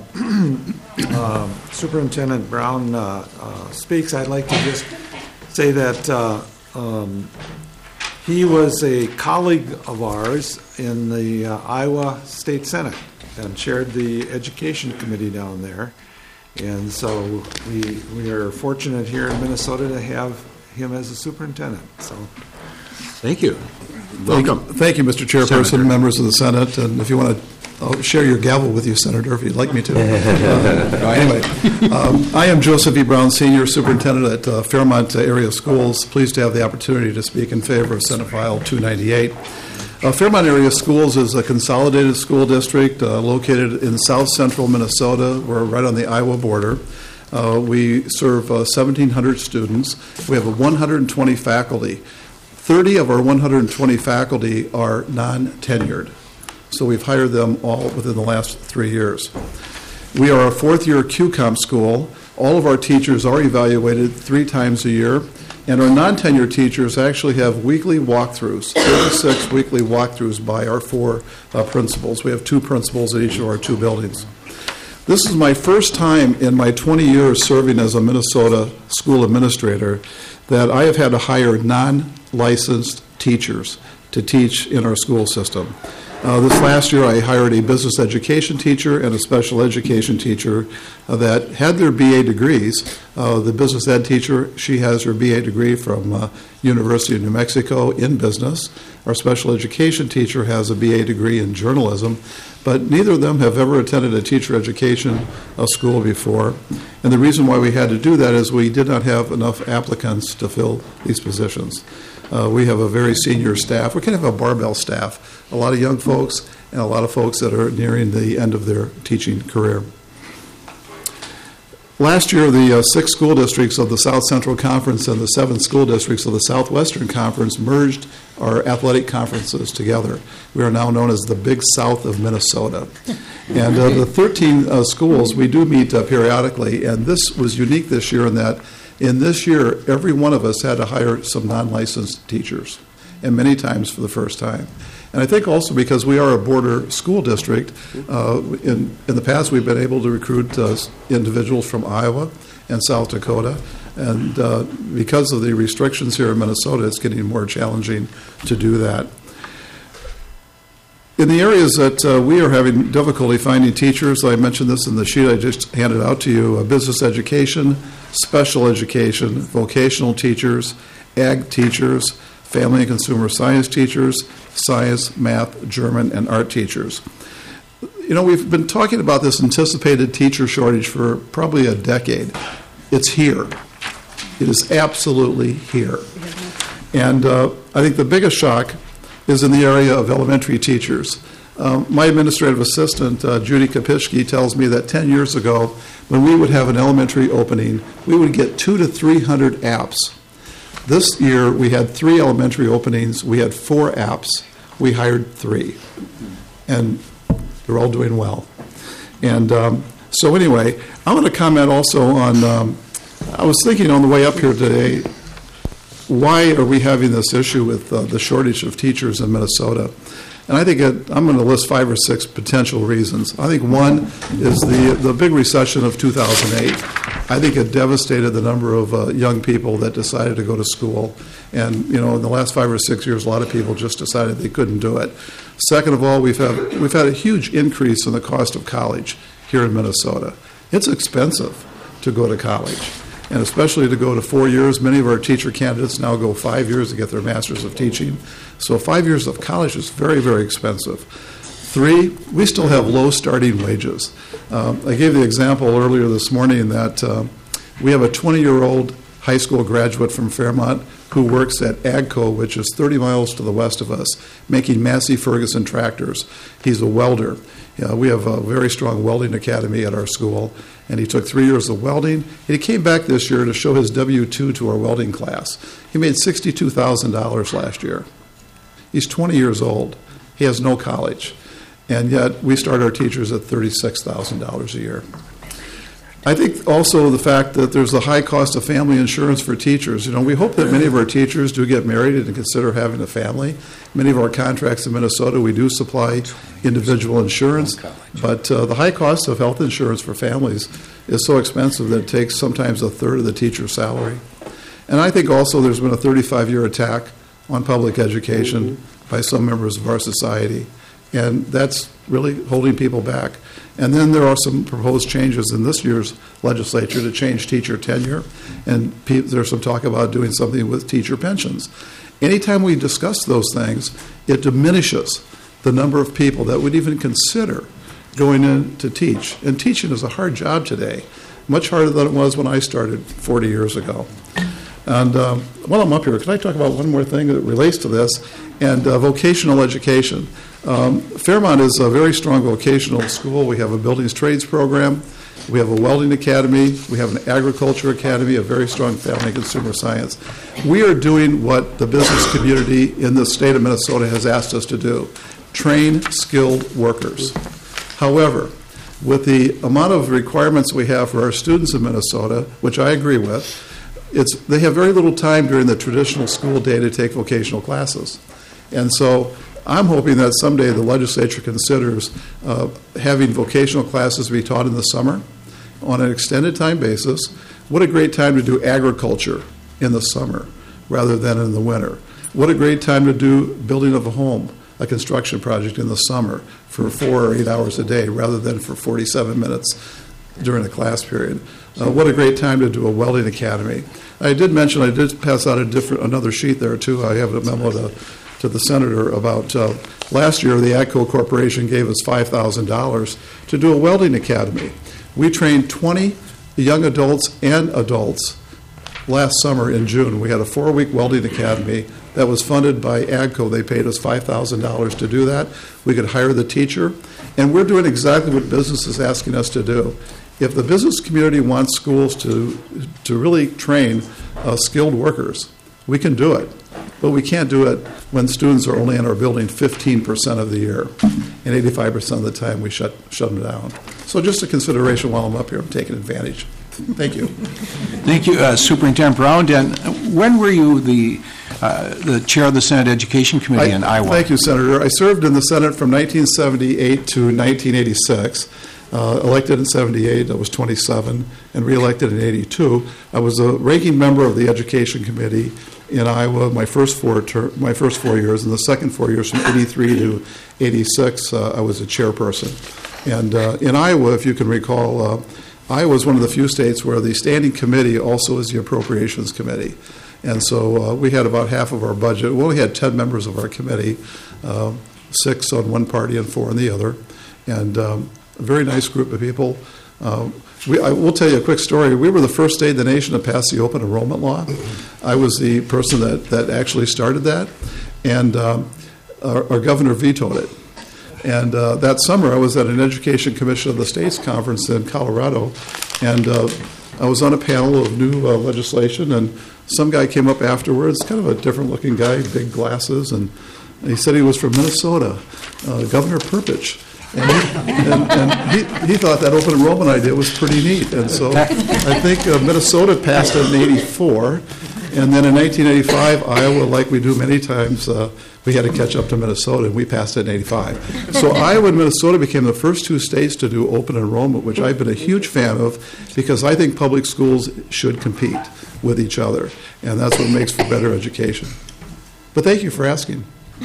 uh, Superintendent Brown uh, uh, speaks, I'd like to just say that uh, um, he was a colleague of ours in the uh, Iowa State Senate and chaired the Education Committee down there. And so we we are fortunate here in Minnesota to have him as a superintendent. So, Thank you. Welcome. Thank you, Mister Chairperson, Senator. members of the Senate, and if you want to, I'll share your gavel with you, Senator, if you'd like me to. Uh, anyway, um, I am Joseph E. Brown, Senior Superintendent at uh, Fairmont Area Schools. Pleased to have the opportunity to speak in favor of Senate File two ninety-eight. Uh, Fairmont Area Schools is a consolidated school district uh, located in south central Minnesota. We're right on the Iowa border. Uh, we serve uh, seventeen hundred students. We have one hundred twenty faculty. thirty of our one hundred twenty faculty are non-tenured. So we've hired them all within the last three years. We are a fourth-year Q COMP school. All of our teachers are evaluated three times a year, and our non-tenured teachers actually have weekly walkthroughs, thirty-six weekly walkthroughs by our four uh, principals. We have two principals at each of our two buildings. This is my first time in my twenty years serving as a Minnesota school administrator that I have had to hire non-licensed teachers to teach in our school system. Uh, this last year, I hired a business education teacher and a special education teacher uh, that had their B A degrees. Uh, the business ed teacher, she has her B A degree from uh, University of New Mexico in business. Our special education teacher has a B A degree in journalism, but neither of them have ever attended a teacher education uh, school before. And the reason why we had to do that is we did not have enough applicants to fill these positions. Uh, we have a very senior staff. We kind of have a barbell staff, a lot of young folks and a lot of folks that are nearing the end of their teaching career. Last year, the uh, six school districts of the South Central Conference and the seven school districts of the Southwestern Conference merged our athletic conferences together. We are now known as the Big South of Minnesota. And uh, the thirteen uh, schools, we do meet uh, periodically, and this was unique this year in that in this year, every one of us had to hire some non-licensed teachers, and many times for the first time. And I think also because we are a border school district, uh, in, in the past we've been able to recruit uh, individuals from Iowa and South Dakota, and uh, because of the restrictions here in Minnesota, it's getting more challenging to do that. In the areas that uh, we are having difficulty finding teachers, I mentioned this in the sheet I just handed out to you, uh, business education, special education, vocational teachers, ag teachers, family and consumer science teachers, science, math, German, and art teachers. You know, we've been talking about this anticipated teacher shortage for probably a decade. It's here. It is absolutely here. And uh, I think the biggest shock is in the area of elementary teachers. Um, my administrative assistant, uh, Judy Kopishki, tells me that ten years ago, when we would have an elementary opening, we would get two to three hundred apps. This year, we had three elementary openings. We had four apps. We hired three. And they're all doing well. And um, so anyway, I want to comment also on, um, I was thinking on the way up here today, why are we having this issue with uh, the shortage of teachers in Minnesota? And I think it, I'm going to list five or six potential reasons. I think one is the the big recession of two thousand eight. I think it devastated the number of uh, young people that decided to go to school. And, you know, in the last five or six years, a lot of people just decided they couldn't do it. Second of all, we've had, we've had a huge increase in the cost of college here in Minnesota. It's expensive to go to college, and especially to go to four years. Many of our teacher candidates now go five years to get their Masters of Teaching. So five years of college is very, very expensive. Three, we still have low starting wages. Um, I gave the example earlier this morning that uh, we have a twenty-year-old high school graduate from Fairmont who works at AGCO, which is thirty miles to the west of us, making Massey Ferguson tractors. He's a welder. Uh, we have a very strong welding academy at our school, and he took three years of welding. And he came back this year to show his W two to our welding class. He made sixty-two thousand dollars last year. He's twenty years old. He has no college. And yet we start our teachers at thirty-six thousand dollars a year. I think also the fact that there's a high cost of family insurance for teachers. You know, we hope that many of our teachers do get married and consider having a family. Many of our contracts in Minnesota, we do supply individual insurance, but uh, the high cost of health insurance for families is so expensive that it takes sometimes a third of the teacher's salary. And I think also there's been a thirty-five year attack on public education mm-hmm. by some members of our society, and that's really holding people back. And then there are some proposed changes in this year's legislature to change teacher tenure, and pe- there's some talk about doing something with teacher pensions. Anytime we discuss those things, it diminishes the number of people that would even consider going in to teach. And teaching is a hard job today, much harder than it was when I started forty years ago. And um, while I'm up here, can I talk about one more thing that relates to this? And uh, vocational education. Um, Fairmont is a very strong vocational school. We have a buildings trades program. We have a welding academy. We have an agriculture academy, a very strong family and consumer science. We are doing what the business community in the state of Minnesota has asked us to do, train skilled workers. However, with the amount of requirements we have for our students in Minnesota, which I agree with, it's, they have very little time during the traditional school day to take vocational classes. And so I'm hoping that someday the legislature considers uh, having vocational classes be taught in the summer on an extended time basis. What a great time to do agriculture in the summer rather than in the winter. What a great time to do building of a home, a construction project in the summer for four or eight hours a day rather than for forty-seven minutes during a class period. Uh, what a great time to do a welding academy. I did mention, I did pass out a different, another sheet there too. I have a memo to, to the senator about uh, last year the AGCO Corporation gave us five thousand dollars to do a welding academy. We trained twenty young adults and adults last summer in June. We had a four-week welding academy that was funded by AGCO. They paid us five thousand dollars to do that. We could hire the teacher, and we're doing exactly what business is asking us to do. If the business community wants schools to to really train uh, skilled workers, we can do it. But we can't do it when students are only in our building fifteen percent of the year, and eighty-five percent of the time we shut shut them down. So just a consideration while I'm up here, I'm taking advantage. Thank you. Thank you, uh, Superintendent Brown. And when were you the uh, the chair of the Senate Education Committee I, in Iowa? Thank you, Senator. I served in the Senate from nineteen seventy-eight to nineteen eighty-six. Uh, elected in seventy-eight, I was twenty-seven, and reelected in eighty-two. I was a ranking member of the Education Committee in Iowa my first four ter- my first four years, and the second four years from eighty-three to eighty-six, uh, I was a chairperson. And uh, in Iowa, if you can recall, uh, Iowa is one of the few states where the standing committee also is the appropriations committee. And so uh, we had about half of our budget. Well, we had ten members of our committee, uh, six on one party and four on the other. And um, a very nice group of people. Uh, we, I will tell you a quick story. We were the first state in the nation to pass the open enrollment law. I was the person that, that actually started that, and um, our, our governor vetoed it. And uh, that summer, I was at an Education Commission of the States conference in Colorado, and uh, I was on a panel of new uh, legislation, and some guy came up afterwards, kind of a different-looking guy, big glasses, and, and he said he was from Minnesota, uh, Governor Perpich. And, he, and, and he, he thought that open enrollment idea was pretty neat. And so I think uh, Minnesota passed it in eighty-four. And then in nineteen eighty-five, Iowa, like we do many times, uh, we had to catch up to Minnesota, and we passed it in eighty-five. So Iowa and Minnesota became the first two states to do open enrollment, which I've been a huge fan of because I think public schools should compete with each other. And that's what makes for better education. But thank you for asking.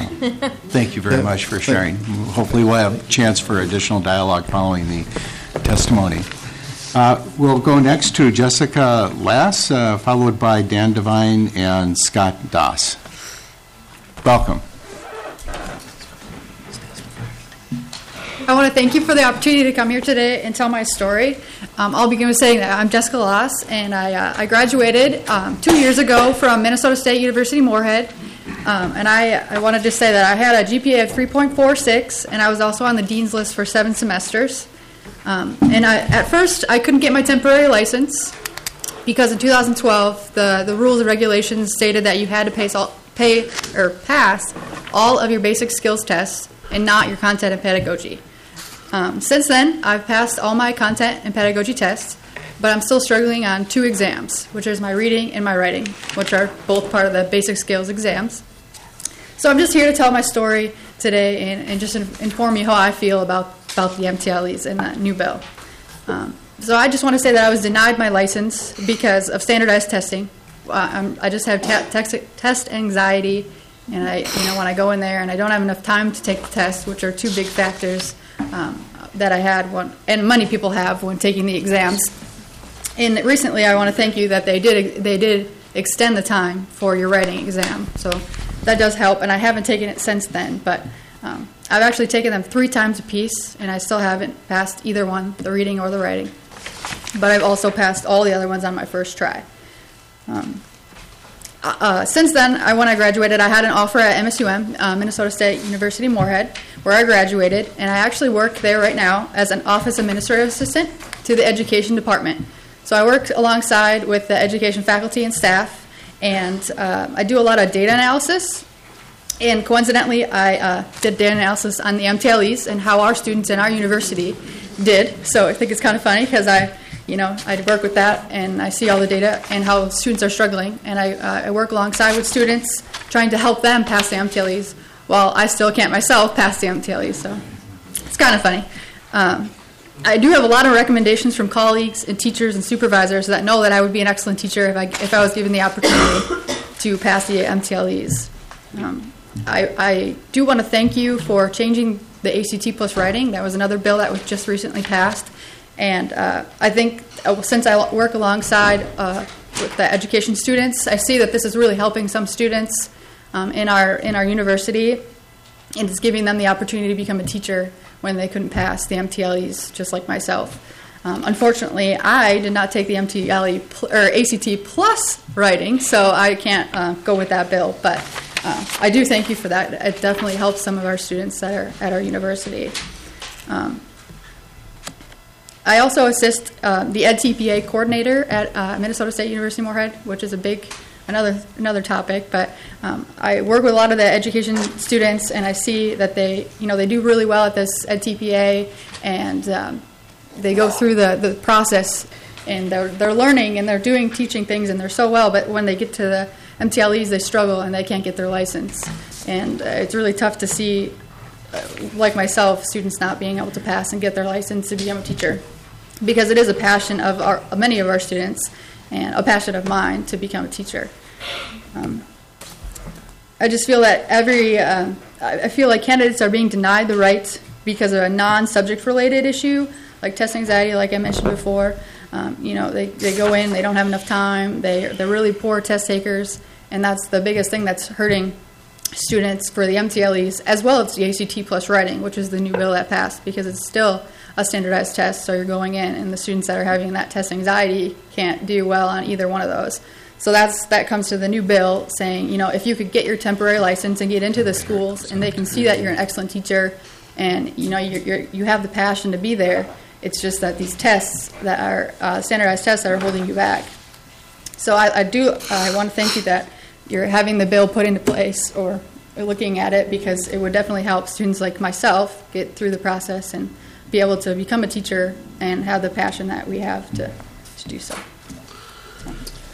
Thank you very yeah. much for sharing. Hopefully we'll have a chance for additional dialogue following the testimony. Uh, we'll go next to Jessica Lass, uh, followed by Dan Devine and Scott Doss. Welcome. I want to thank you for the opportunity to come here today and tell my story. Um, I'll begin with saying that I'm Jessica Loss, and I, uh, I graduated um, two years ago from Minnesota State University Moorhead. Um, and I, I wanted to say that I had a G P A of three point four six, and I was also on the dean's list for seven semesters. Um, and I, at first, I couldn't get my temporary license because in two thousand twelve, the, the rules and regulations stated that you had to pay, all, pay or pass all of your basic skills tests and not your content and pedagogy. Um, since then, I've passed all my content and pedagogy tests, but I'm still struggling on two exams, which is my reading and my writing, which are both part of the basic skills exams. So I'm just here to tell my story today and, and just in, inform you how I feel about, about the M T L Es and that new bill. Um, so I just want to say that I was denied my license because of standardized testing. Uh, I'm, I just have te- text, test anxiety, and I, you know, when I go in there and I don't have enough time to take the test, which are two big factors um, that I had, when, and many people have when taking the exams. And recently, I want to thank you that they did they did extend the time for your writing exam. So that does help, and I haven't taken it since then. But um, I've actually taken them three times apiece, and I still haven't passed either one, the reading or the writing. But I've also passed all the other ones on my first try. Um, uh, since then, I, when I graduated, I had an offer at M S U M, uh, Minnesota State University Moorhead, where I graduated, and I actually work there right now as an office administrative assistant to the education department. So I work alongside with the education faculty and staff, and uh, I do a lot of data analysis. And coincidentally, I uh, did data analysis on the M T L Es and how our students in our university did. So I think it's kind of funny because I, you know, I work with that and I see all the data and how students are struggling. And I, uh, I work alongside with students trying to help them pass the M T L Es while I still can't myself pass the M T L Es. So it's kind of funny. Um, I do have a lot of recommendations from colleagues and teachers and supervisors that know that I would be an excellent teacher if I, if I was given the opportunity to pass the M T L Es. Um, I, I do want to thank you for changing the A C T plus writing. That was another bill that was just recently passed. And uh, I think uh, since I work alongside uh, with the education students, I see that this is really helping some students um, in our in our university, and it's giving them the opportunity to become a teacher when they couldn't pass the M T L Es, just like myself. Um, unfortunately, I did not take the M T L E pl- or A C T plus writing, so I can't uh, go with that bill. But uh, I do thank you for that. It definitely helps some of our students that are at our university. Um, I also assist uh, the Ed T P A coordinator at uh, Minnesota State University Moorhead, which is a big another another topic. But um, I work with a lot of the education students, and I see that they you know they do really well at this Ed T P A, and um, they go through the, the process, and they're they're learning and they're doing teaching things, and they're so well. But when they get to the M T L Es, they struggle and they can't get their license, and uh, it's really tough to see. Uh, like myself, students not being able to pass and get their license to become a teacher, because it is a passion of our, many of our students and a passion of mine to become a teacher. Um, I just feel that every, uh, I feel like candidates are being denied the right because of a non-subject related issue, like test anxiety, like I mentioned before. Um, you know, they, they go in, they don't have enough time, they, they're really poor test takers, and that's the biggest thing that's hurting students for the M T L Es, as well as the A C T plus writing, which is the new bill that passed, because it's still a standardized test, so you're going in, and the students that are having that test anxiety can't do well on either one of those. So that's that comes to the new bill saying, you know, if you could get your temporary license and get into the schools, and they can see that you're an excellent teacher, and you know you're, you're, you have the passion to be there. It's just that these tests that are uh, standardized tests that are holding you back. So I, I do uh, I want to thank you that you're having the bill put into place or looking at it, because it would definitely help students like myself get through the process and be able to become a teacher and have the passion that we have to, to do so. so.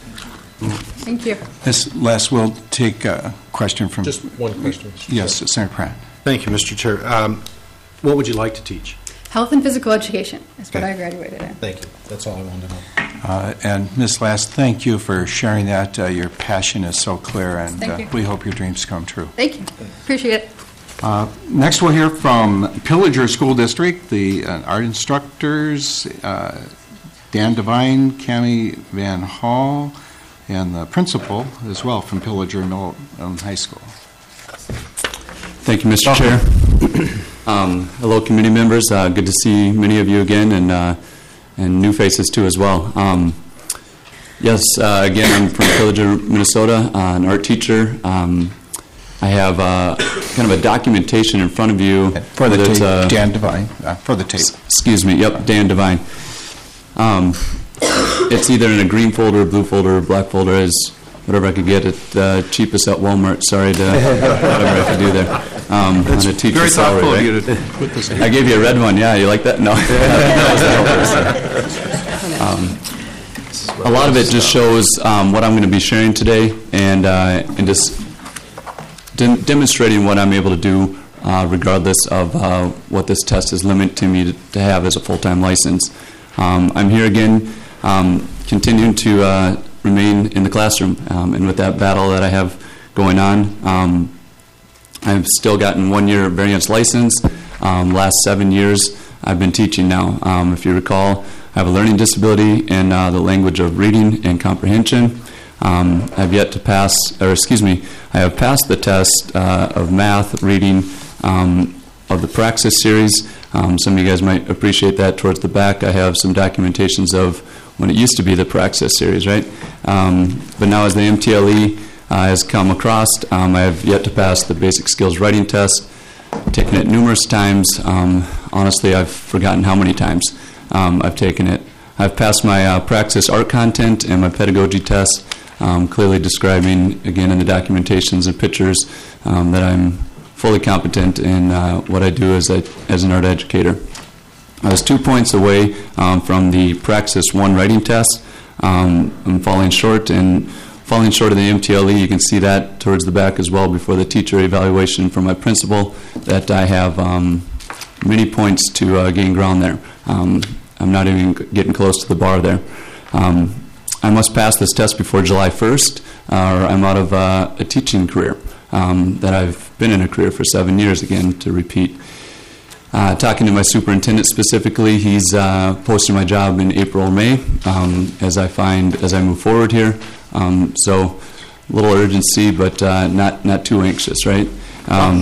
Thank you. Miz Les, we'll take a question from... Just one question, Mister Yes, Chair. Senator Pratt. Thank you, Mister Chair. Um, what would you like to teach? Health and physical education is what Okay. I graduated in. Thank you. That's all I wanted to know. Uh, and Miz Last, thank you for sharing that. Uh, your passion is so clear, and Thank uh, you. we hope your dreams come true. Thank you. Appreciate it. Uh, next, we'll hear from Pillager School District, the uh, art instructors, uh, Dan Devine, Cammie Van Hall, and the principal as well from Pillager Middle um, High School. Thank you, Mister Chair. Um, hello, committee members. Uh, good to see many of you again, and uh, and new faces too as well. Um, yes, uh, again, I'm from Pillager, Minnesota, uh, an art teacher. Um, I have uh, kind of a documentation in front of you. For the tape, uh, Dan Devine, uh, for the tape. Excuse me, yep, Dan Devine. Um, it's either in a green folder, blue folder, black folder, as whatever I could get at the cheapest at Walmart. Sorry to whatever I could do there. Um, on a teacher Very salary, thoughtful of right? you to put this in. I gave you a red one. Yeah, you like that? No. um, a lot of it just shows um, what I'm going to be sharing today, and uh, and just de- demonstrating what I'm able to do, uh, regardless of uh, what this test is limiting me to, to have as a full-time license. Um, I'm here again, um, continuing to uh, remain in the classroom, um, and with that battle that I have going on, um, I've still gotten one year variance license. Um, last seven years I've been teaching now. Um, if you recall, I have a learning disability in uh, the language of reading and comprehension. Um, I've yet to pass, or excuse me, I have passed the test uh, of math, reading, um, of the Praxis series. Um, some of you guys might appreciate that. Towards the back I have some documentations of when it used to be the Praxis series, right? Um, but now as the M T L E uh, has come across, um, I have yet to pass the basic skills writing test. Taken it numerous times. Um, honestly, I've forgotten how many times um, I've taken it. I've passed my uh, Praxis art content and my pedagogy test, um, clearly describing, again, in the documentations and pictures, um, that I'm fully competent in uh, what I do as, a, as an art educator. I was two points away um, from the Praxis one writing test. Um, I'm falling short, and falling short of the M T L E, you can see that towards the back as well before the teacher evaluation from my principal, that I have um, many points to uh, gain ground there. Um, I'm not even getting close to the bar there. Um, I must pass this test before July first, uh, or I'm out of uh, a teaching career um, that I've been in a career for seven years, again, to repeat. Uh, talking to my superintendent specifically, he's uh, posting my job in April or May um, as I find, as I move forward here. Um, so a little urgency, but uh, not, not too anxious, right? Um,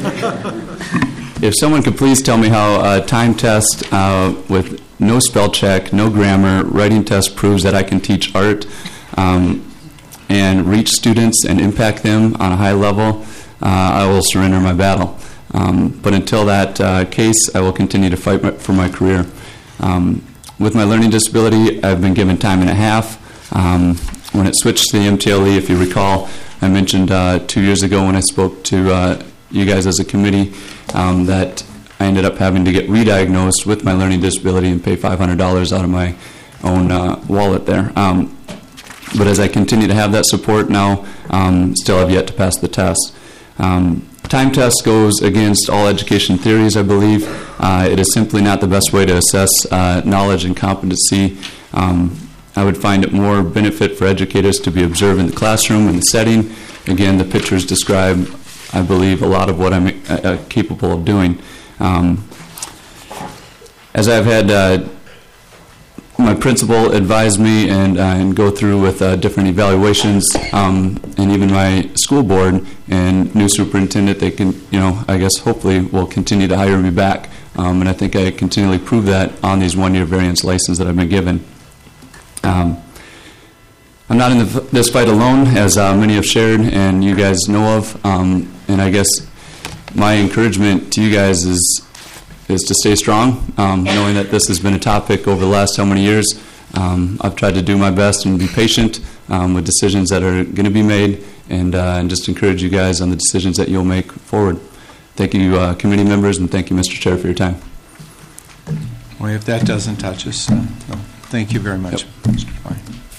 if someone could please tell me how a time test uh, with no spell check, no grammar, writing test proves that I can teach art um, and reach students and impact them on a high level, uh, I will surrender my battle. Um, but until that uh, case, I will continue to fight my, for my career. Um, with my learning disability, I've been given time and a half. Um, when it switched to the M T L E, if you recall, I mentioned uh, two years ago when I spoke to uh, you guys as a committee um, that I ended up having to get re-diagnosed with my learning disability and pay five hundred dollars out of my own uh, wallet there. Um, but as I continue to have that support now, um, still have yet to pass the test. Um, time test goes against all education theories, I believe. Uh, it is simply not the best way to assess uh, knowledge and competency. Um, I would find it more benefit for educators to be observed in the classroom, in the setting. Again, the pictures describe, I believe, a lot of what I'm uh, capable of doing. Um, as I've had uh, my principal advise me and, uh, and go through with uh, different evaluations, um, and even my school board and new superintendent, they can, you know, I guess hopefully will continue to hire me back. Um, and I think I continually prove that on these one-year variance license that I've been given. Um, I'm not in the, this fight alone, as uh, many have shared and you guys know of. Um, and I guess my encouragement to you guys is is to stay strong, um, knowing that this has been a topic over the last how many years. Um, I've tried to do my best and be patient um, with decisions that are going to be made, and, uh, and just encourage you guys on the decisions that you'll make forward. Thank you, uh, committee members, and thank you, Mister Chair, for your time. Well, if that doesn't touch us, uh, no. Thank you very much, Yep. Mister Devine.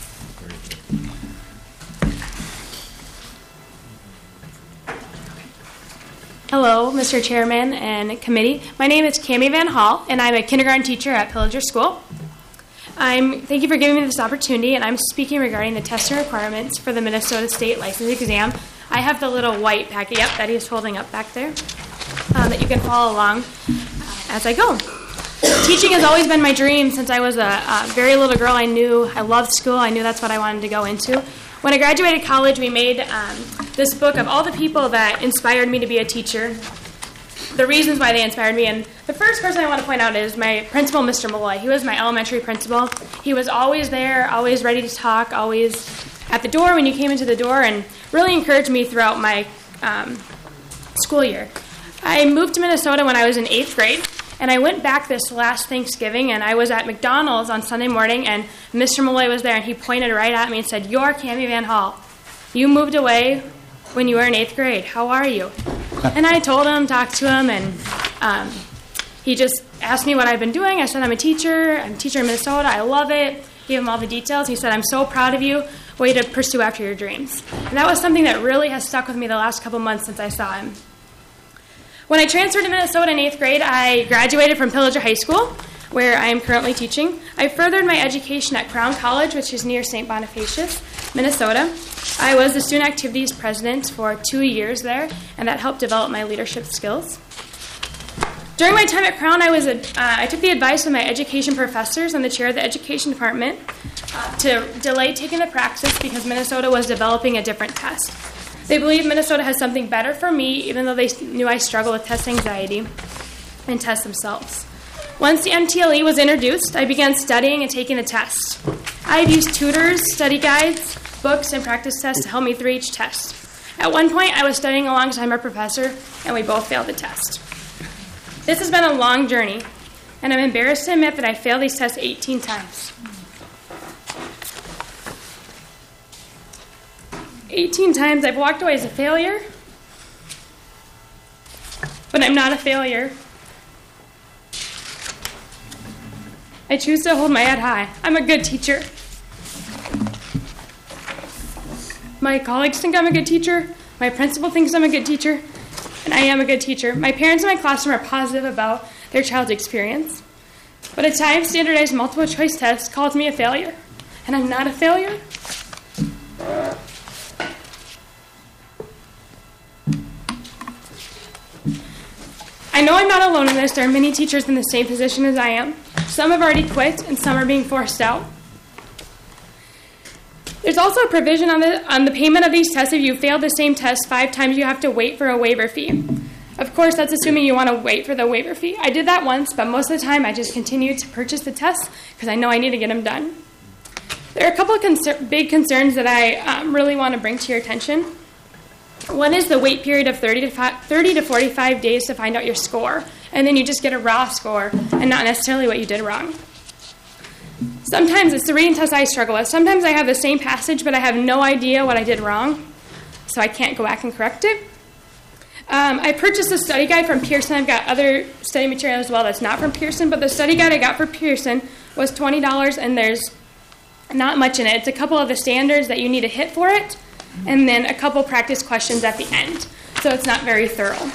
Hello, Mister Chairman and committee. My name is Cammie Van Hall, and I'm a kindergarten teacher at Pillager School. I'm, thank you for giving me this opportunity, and I'm speaking regarding the testing requirements for the Minnesota State License Exam. I have the little white packet, yep, that he's holding up back there, um, that you can follow along as I go. Teaching has always been my dream since I was a, a very little girl. I knew I loved school. I knew that's what I wanted to go into. When I graduated college, we made um, this book of all the people that inspired me to be a teacher. the reasons why they inspired me. And the first person I want to point out is my principal, Mister Malloy. He was my elementary principal. He was always there, always ready to talk, always at the door when you came into the door, and really encouraged me throughout my um, school year. I moved to Minnesota when I was in eighth grade, and I went back this last Thanksgiving, and I was at McDonald's on Sunday morning, and Mister Malloy was there, and he pointed right at me and said, "You're Cami Van Hall. You moved away when you were in eighth grade. How are you?" And I told him, talked to him, and um, he just asked me what I've been doing. I said, "I'm a teacher. I'm a teacher in Minnesota. I love it." Gave him all the details. He said, "I'm so proud of you. Way to pursue after your dreams." And that was something that really has stuck with me the last couple months since I saw him. When I transferred to Minnesota in eighth grade, I graduated from Pillager High School, where I am currently teaching. I furthered my education at Crown College, which is near Saint Bonifacius, Minnesota. I was the student activities president for two years there, and that helped develop my leadership skills. During my time at Crown, I was a, uh, I took the advice of my education professors and the chair of the education department uh, to delay taking the praxis because Minnesota was developing a different test. They believed Minnesota has something better for me, even though they knew I struggle with test anxiety and tests themselves. Once the M T L E was introduced, I began studying and taking the test. I've used tutors, study guides, books, and practice tests to help me through each test. At one point, I was studying alongside my professor, and we both failed the test. This has been a long journey, and I'm embarrassed to admit that I failed these tests eighteen times. eighteen times I've walked away as a failure, but I'm not a failure. I choose to hold my head high. I'm a good teacher. My colleagues think I'm a good teacher. My principal thinks I'm a good teacher. And I am a good teacher. My parents in my classroom are positive about their child's experience. But at times, standardized multiple choice tests calls me a failure. And I'm not a failure. I know I'm not alone in this. There are many teachers in the same position as I am. Some have already quit, and some are being forced out. There's also a provision on the on the payment of these tests. If you fail the same test five times, you have to wait for a waiver fee. Of course, that's assuming you want to wait for the waiver fee. I did that once, but most of the time I just continued to purchase the tests because I know I need to get them done. There are a couple of concer- big concerns that I um, really want to bring to your attention. One is the wait period of thirty to forty-five days to find out your score, and then you just get a raw score and not necessarily what you did wrong. Sometimes it's the reading test I struggle with. Sometimes I have the same passage, but I have no idea what I did wrong, so I can't go back and correct it. Um, I purchased a study guide from Pearson. I've got other study material as well that's not from Pearson, but the study guide I got for Pearson was twenty dollars, and there's not much in it. It's a couple of the standards that you need to hit for it, and then a couple practice questions at the end, so it's not very thorough.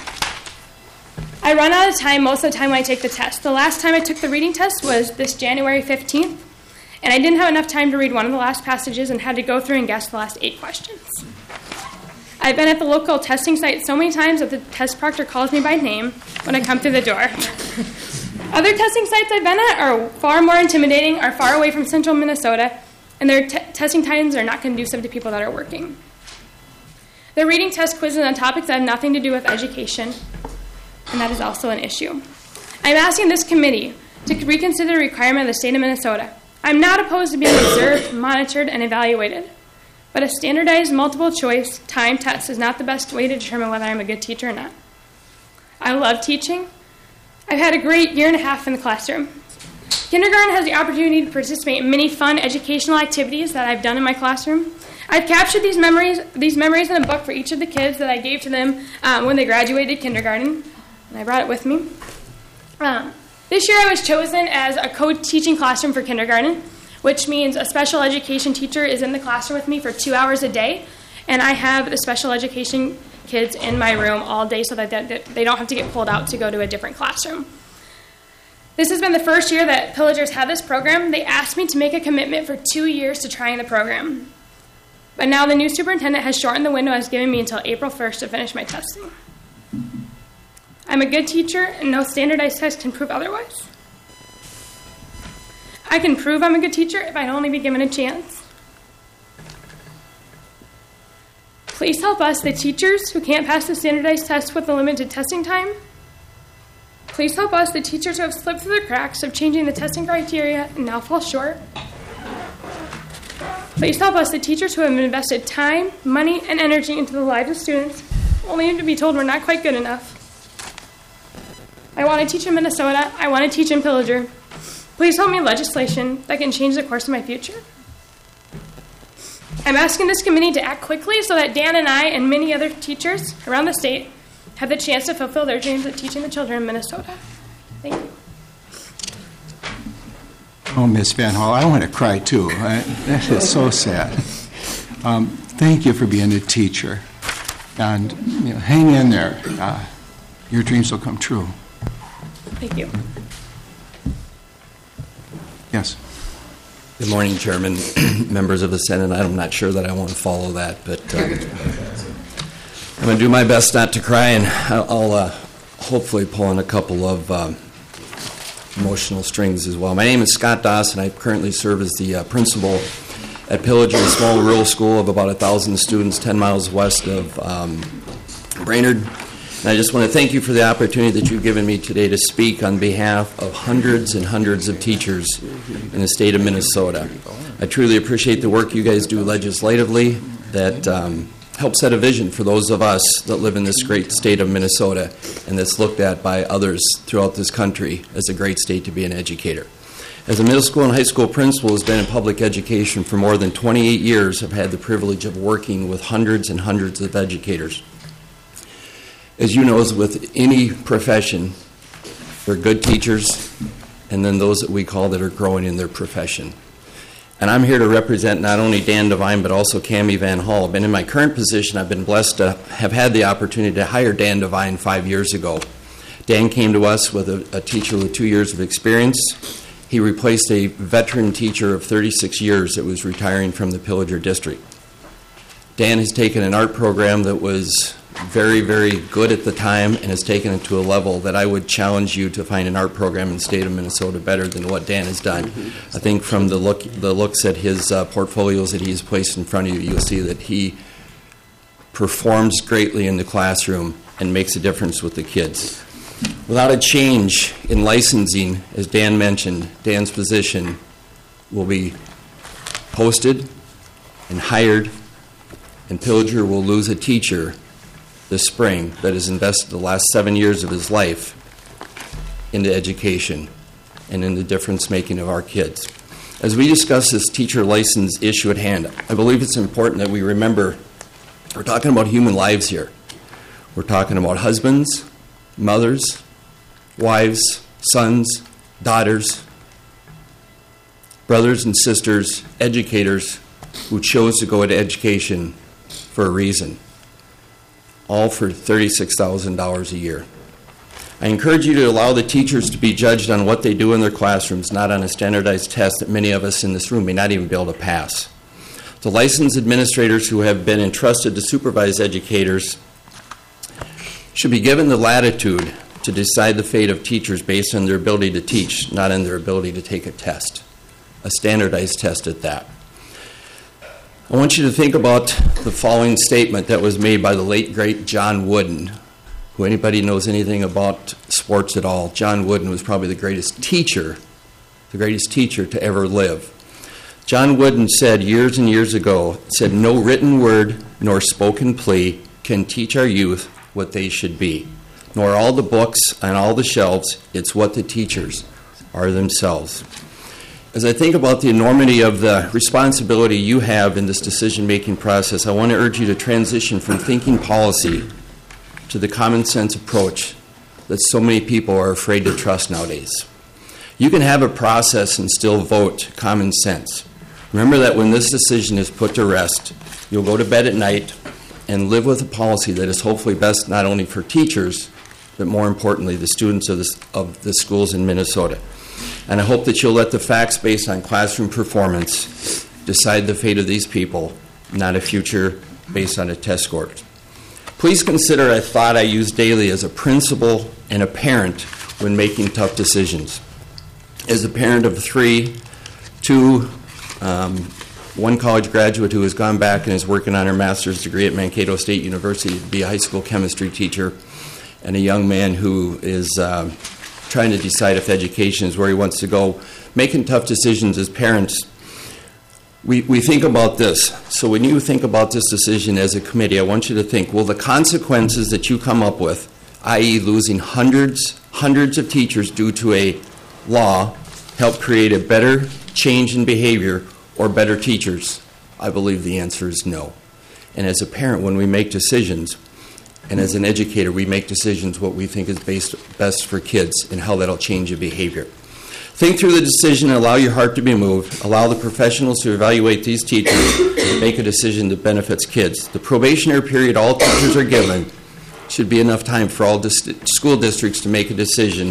I run out of time most of the time when I take the test. The last time I took the reading test was this January fifteenth, and I didn't have enough time to read one of the last passages and had to go through and guess the last eight questions. I've been at the local testing site so many times that the test proctor calls me by name when I come through the door. Other testing sites I've been at are far more intimidating, are far away from central Minnesota, and their t- testing times are not conducive to people that are working. The reading test quizzes on topics that have nothing to do with education, and that is also an issue. I'm asking this committee to reconsider the requirement of the state of Minnesota. I'm not opposed to being observed, monitored, and evaluated, but a standardized multiple-choice time test is not the best way to determine whether I'm a good teacher or not. I love teaching. I've had a great year and a half in the classroom. Kindergarten has the opportunity to participate in many fun educational activities that I've done in my classroom. I've captured these memories these memories in a book for each of the kids that I gave to them um, when they graduated kindergarten, and I brought it with me. Um, this year I was chosen as a co-teaching classroom for kindergarten, which means a special education teacher is in the classroom with me for two hours a day, and I have the special education kids in my room all day so that they don't have to get pulled out to go to a different classroom. This has been the first year that Pillagers had this program. They asked me to make a commitment for two years to trying the program. But now the new superintendent has shortened the window and has given me until April first to finish my testing. I'm a good teacher, and no standardized test can prove otherwise. I can prove I'm a good teacher if I'd only be given a chance. Please help us, the teachers who can't pass the standardized test with the limited testing time, Please help us, the teachers who have slipped through the cracks of changing the testing criteria and now fall short. Please help us, the teachers who have invested time, money, and energy into the lives of students, only to be told we're not quite good enough. I want to teach in Minnesota. I want to teach in Pillager. Please help me legislation that can change the course of my future. I'm asking this committee to act quickly so that Dan and I and many other teachers around the state have the chance to fulfill their dreams of teaching the children in Minnesota. Thank you. Oh, Miz Van Hall, I want to cry too. I, that is so sad. Um, thank you for being a teacher. And you know, hang in there. Uh, your dreams will come true. Thank you. Yes. Good morning, Chairman, members of the Senate. I'm not sure that I want to follow that, but uh, I'm going to do my best not to cry, and I'll, I'll uh, hopefully pull in a couple of uh, emotional strings as well. My name is Scott Dawson. I currently serve as the uh, principal at Pillager, a small rural school of about one thousand students, ten miles west of um, Brainerd. And I just want to thank you for the opportunity that you've given me today to speak on behalf of hundreds and hundreds of teachers in the state of Minnesota. I truly appreciate the work you guys do legislatively that um, helps set a vision for those of us that live in this great state of Minnesota and that's looked at by others throughout this country as a great state to be an educator. As a middle school and high school principal who's been in public education for more than twenty-eight years, I've had the privilege of working with hundreds and hundreds of educators. As you know, as with any profession, there are good teachers and then those that we call that are growing in their profession. And I'm here to represent not only Dan Devine, but also Cami Van Hall. But in my current position, I've been blessed to have had the opportunity to hire Dan Devine five years ago. Dan came to us with a, a teacher with two years of experience. He replaced a veteran teacher of thirty-six years that was retiring from the Pillager district. Dan has taken an art program that was very, very good at the time and has taken it to a level that I would challenge you to find an art program in the state of Minnesota better than what Dan has done. I think from the look, the looks at his uh, portfolios that he has placed in front of you, you'll see that he performs greatly in the classroom and makes a difference with the kids. Without a change in licensing, as Dan mentioned, Dan's position will be posted and hired, and Pillager will lose a teacher this spring that has invested the last seven years of his life into education and in the difference-making of our kids. As we discuss this teacher license issue at hand, I believe it's important that we remember we're talking about human lives here. We're talking about husbands, mothers, wives, sons, daughters, brothers and sisters, educators who chose to go into education for a reason, all for thirty-six thousand dollars a year. I encourage you to allow the teachers to be judged on what they do in their classrooms, not on a standardized test that many of us in this room may not even be able to pass. The licensed administrators who have been entrusted to supervise educators should be given the latitude to decide the fate of teachers based on their ability to teach, not on their ability to take a test, a standardized test at that. I want you to think about the following statement that was made by the late, great John Wooden. Who anybody knows anything about sports at all, John Wooden was probably the greatest teacher, the greatest teacher to ever live. John Wooden said years and years ago, said, "No written word nor spoken plea can teach our youth what they should be, nor all the books on all the shelves, it's what the teachers are themselves." As I think about the enormity of the responsibility you have in this decision-making process, I want to urge you to transition from thinking policy to the common sense approach that so many people are afraid to trust nowadays. You can have a process and still vote common sense. Remember that when this decision is put to rest, you'll go to bed at night and live with a policy that is hopefully best not only for teachers, but more importantly, the students of, this, of the schools in Minnesota. And I hope that you'll let the facts based on classroom performance decide the fate of these people, not a future based on a test score. Please consider a thought I use daily as a principal and a parent when making tough decisions. As a parent of three, two, um, one college graduate who has gone back and is working on her master's degree at Mankato State University to be a high school chemistry teacher, and a young man who is uh, trying to decide if education is where he wants to go, making tough decisions as parents, we, we think about this. So when you think about this decision as a committee, I want you to think, will the consequences that you come up with, that is losing hundreds, hundreds of teachers due to a law, help create a better change in behavior or better teachers? I believe the answer is no. And as a parent, when we make decisions, and as an educator, we make decisions what we think is based, best for kids and how that'll change your behavior. Think through the decision and allow your heart to be moved. Allow the professionals to evaluate these teachers and make a decision that benefits kids. The probationary period all teachers are given should be enough time for all dis- school districts to make a decision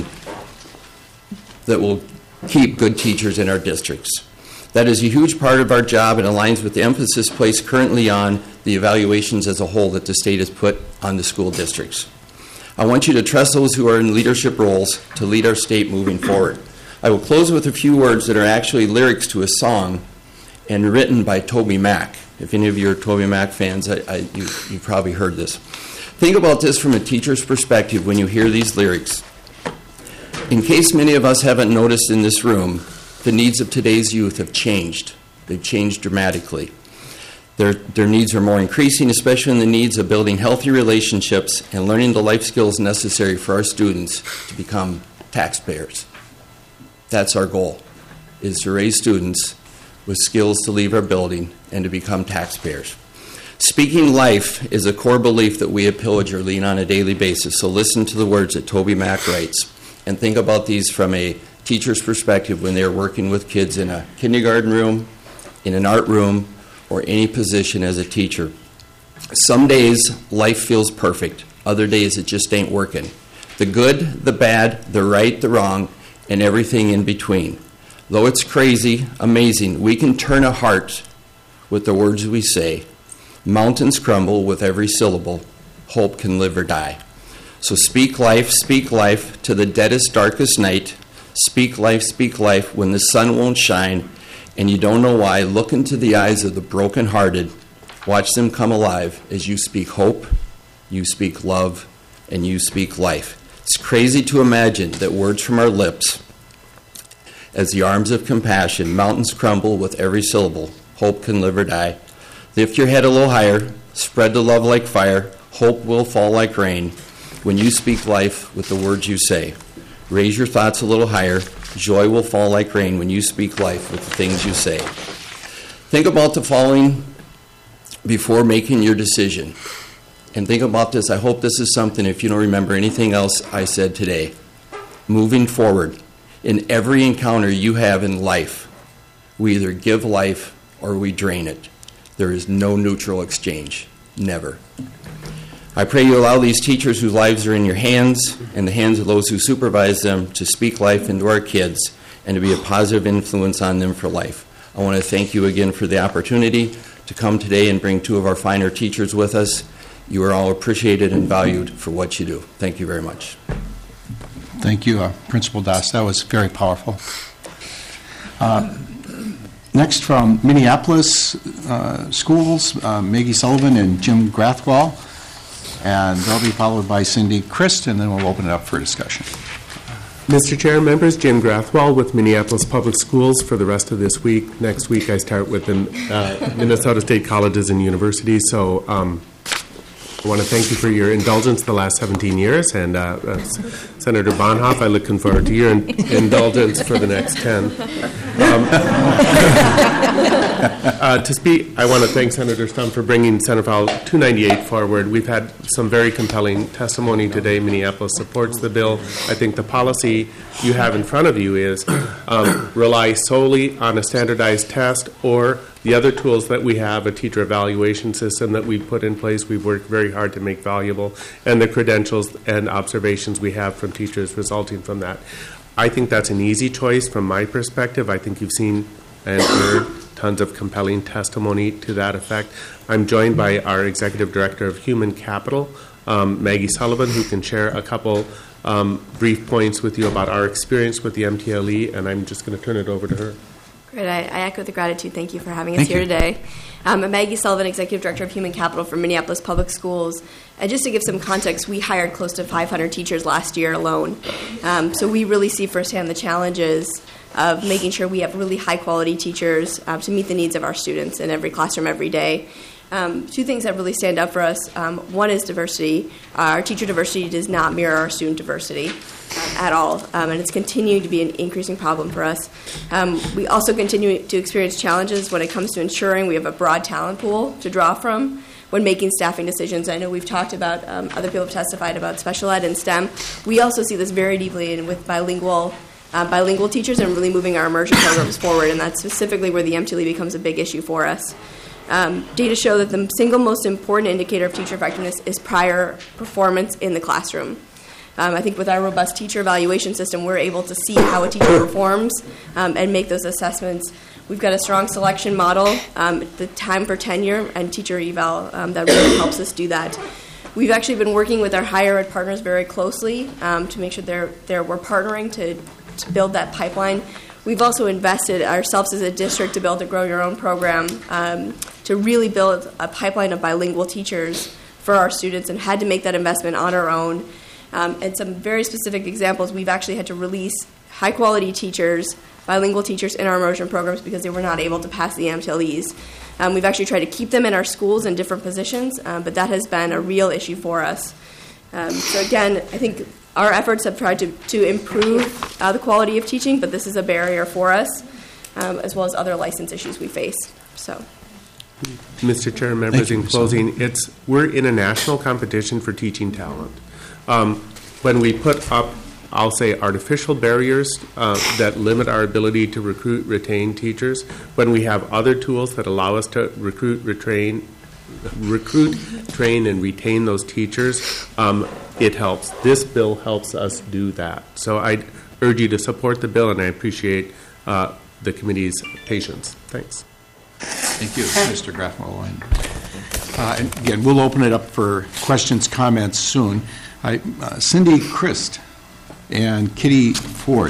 that will keep good teachers in our districts. That is a huge part of our job and aligns with the emphasis placed currently on the evaluations as a whole that the state has put on the school districts. I want you to trust those who are in leadership roles to lead our state moving forward. I will close with a few words that are actually lyrics to a song and written by Toby Mac. If any of you are Toby Mac fans, I, I, you, you've probably heard this. Think about this from a teacher's perspective when you hear these lyrics. In case many of us haven't noticed in this room, the needs of today's youth have changed. They've changed dramatically. Their, their needs are more increasing, especially in the needs of building healthy relationships and learning the life skills necessary for our students to become taxpayers. That's our goal, is to raise students with skills to leave our building and to become taxpayers. Speaking life is a core belief that we at Pillager lean on a daily basis, so listen to the words that Toby Mac writes and think about these from a teacher's perspective when they're working with kids in a kindergarten room, in an art room, or any position as a teacher. Some days life feels perfect. Other days it just ain't working. The good, the bad, the right, the wrong, and everything in between. Though it's crazy, amazing, we can turn a heart with the words we say. Mountains crumble with every syllable. Hope can live or die. So speak life, speak life to the deadest, darkest night. Speak life, speak life when the sun won't shine and you don't know why. Look into the eyes of the brokenhearted. Watch them come alive as you speak hope, you speak love, and you speak life. It's crazy to imagine that words from our lips, as the arms of compassion, mountains crumble with every syllable. Hope can live or die. Lift your head a little higher. Spread the love like fire. Hope will fall like rain when you speak life with the words you say. Raise your thoughts a little higher. Joy will fall like rain when you speak life with the things you say. Think about the following before making your decision. And think about this. I hope this is something, if you don't remember anything else I said today. Moving forward, in every encounter you have in life, we either give life or we drain it. There is no neutral exchange. Never. I pray you allow these teachers whose lives are in your hands and the hands of those who supervise them to speak life into our kids and to be a positive influence on them for life. I want to thank you again for the opportunity to come today and bring two of our finer teachers with us. You are all appreciated and valued for what you do. Thank you very much. Thank you, uh, Principal Das. That was very powerful. Uh, next from Minneapolis uh, Schools, uh, Maggie Sullivan and Jim Grathwell. And they'll be followed by Cindy Christ, and then we'll open it up for discussion. Mister Chair, members, Jim Grathwell with Minneapolis Public Schools for the rest of this week. Next week I start with the uh, Minnesota State Colleges and Universities. So um, I want to thank you for your indulgence the last seventeen years. And uh, uh, Senator Bonhoeff, I'm looking forward to your in- indulgence for the next ten. Um, uh, to speak, I want to thank Senator Stump for bringing Senate File two ninety-eight forward. We've had some very compelling testimony today. Minneapolis supports the bill. I think the policy you have in front of you is um, rely solely on a standardized test or the other tools that we have, a teacher evaluation system that we've put in place, we've worked very hard to make valuable, and the credentials and observations we have from teachers resulting from that. I think that's an easy choice from my perspective. I think you've seen and heard tons of compelling testimony to that effect. I'm joined by our Executive Director of Human Capital, um, Maggie Sullivan, who can share a couple um, brief points with you about our experience with the M T L E, and I'm just going to turn it over to her. Great. I, I echo the gratitude. Thank you for having us Thank here you. today. Um, I'm Maggie Sullivan, Executive Director of Human Capital for Minneapolis Public Schools. And just to give some context, we hired close to five hundred teachers last year alone. Um, so we really see firsthand the challenges of making sure we have really high-quality teachers um, to meet the needs of our students in every classroom every day. Um, two things that really stand out for us. Um, one is diversity. Our teacher diversity does not mirror our student diversity uh, at all, um, and it's continuing to be an increasing problem for us. Um, we also continue to experience challenges when it comes to ensuring we have a broad talent pool to draw from when making staffing decisions. I know we've talked about, um, other people have testified about special ed and STEM. We also see this very deeply in, with bilingual uh, bilingual teachers and really moving our immersion programs forward, and that's specifically where the M T L E becomes a big issue for us. Um, data show that the single most important indicator of teacher effectiveness is prior performance in the classroom. Um, I think with our robust teacher evaluation system, we're able to see how a teacher performs um, and make those assessments. We've got a strong selection model, um, the time for tenure and teacher eval um, that really helps us do that. We've actually been working with our higher ed partners very closely um, to make sure they're, they're, we're partnering to, to build that pipeline. We've also invested ourselves as a district to build a Grow Your Own program um, to really build a pipeline of bilingual teachers for our students, and had to make that investment on our own. Um, and some very specific examples, we've actually had to release high-quality teachers, bilingual teachers in our immersion programs because they were not able to pass the M T L Es. Um, we've actually tried to keep them in our schools in different positions, um, but that has been a real issue for us. Um, so again, I think our efforts have tried to, to improve uh, the quality of teaching, but this is a barrier for us, um, as well as other license issues we face. So, Mister Chair, members, in closing, it's we're in a national competition for teaching talent. Um, when we put up, I'll say, artificial barriers uh, that limit our ability to recruit, retain teachers, when we have other tools that allow us to recruit, retrain, recruit, train, and retain those teachers, um, it helps. This bill helps us do that. So I urge you to support the bill, and I appreciate uh, the committee's patience. Thanks. Thank you, Mister Grafmaloin. Uh, and again, we'll open it up for questions, comments soon. I, uh, Cindy Christ and Kitty Ford.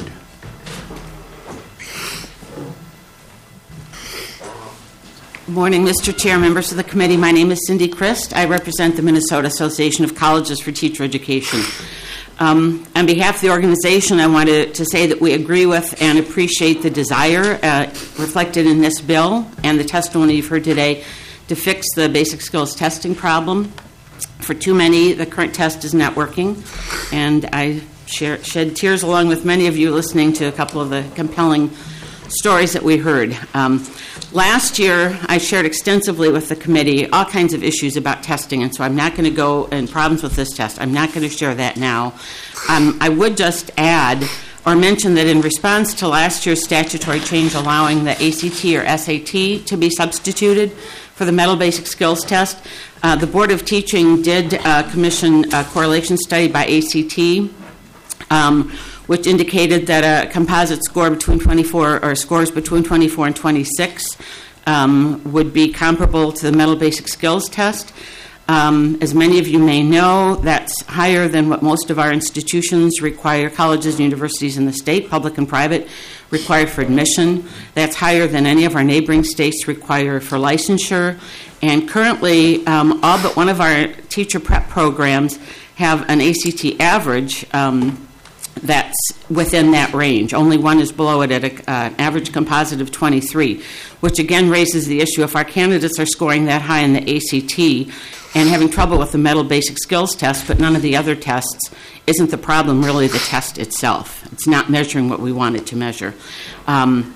Morning, Mister Chair, members of the committee. My name is Cindy Christ. I represent the Minnesota Association of Colleges for Teacher Education. Um, on behalf of the organization, I wanted to say that we agree with and appreciate the desire uh, reflected in this bill and the testimony you've heard today to fix the basic skills testing problem. For too many, the current test is not working, and I share, shed tears along with many of you listening to a couple of the compelling stories that we heard. Um, last year, I shared extensively with the committee all kinds of issues about testing, and so I'm not going to go and problems with this test. I'm not going to share that now. Um, I would just add or mention that in response to last year's statutory change allowing the A C T or S A T to be substituted for the Mental Basic Skills Test, uh, the Board of Teaching did uh, commission a correlation study by A C T, um, which indicated that a composite score between twenty-four, or scores between twenty-four and twenty-six, um, would be comparable to the Mental Basic Skills Test. Um, as many of you may know, that's higher than what most of our institutions require, colleges and universities in the state, public and private, require for admission. That's higher than any of our neighboring states require for licensure. And currently, um, all but one of our teacher prep programs have an A C T average um, that's within that range. Only one is below it at an uh, average composite of twenty-three, which again raises the issue if our candidates are scoring that high in the A C T and having trouble with the Mental Basic Skills Test, but none of the other tests, isn't the problem really the test itself? It's not measuring what we want it to measure. Um,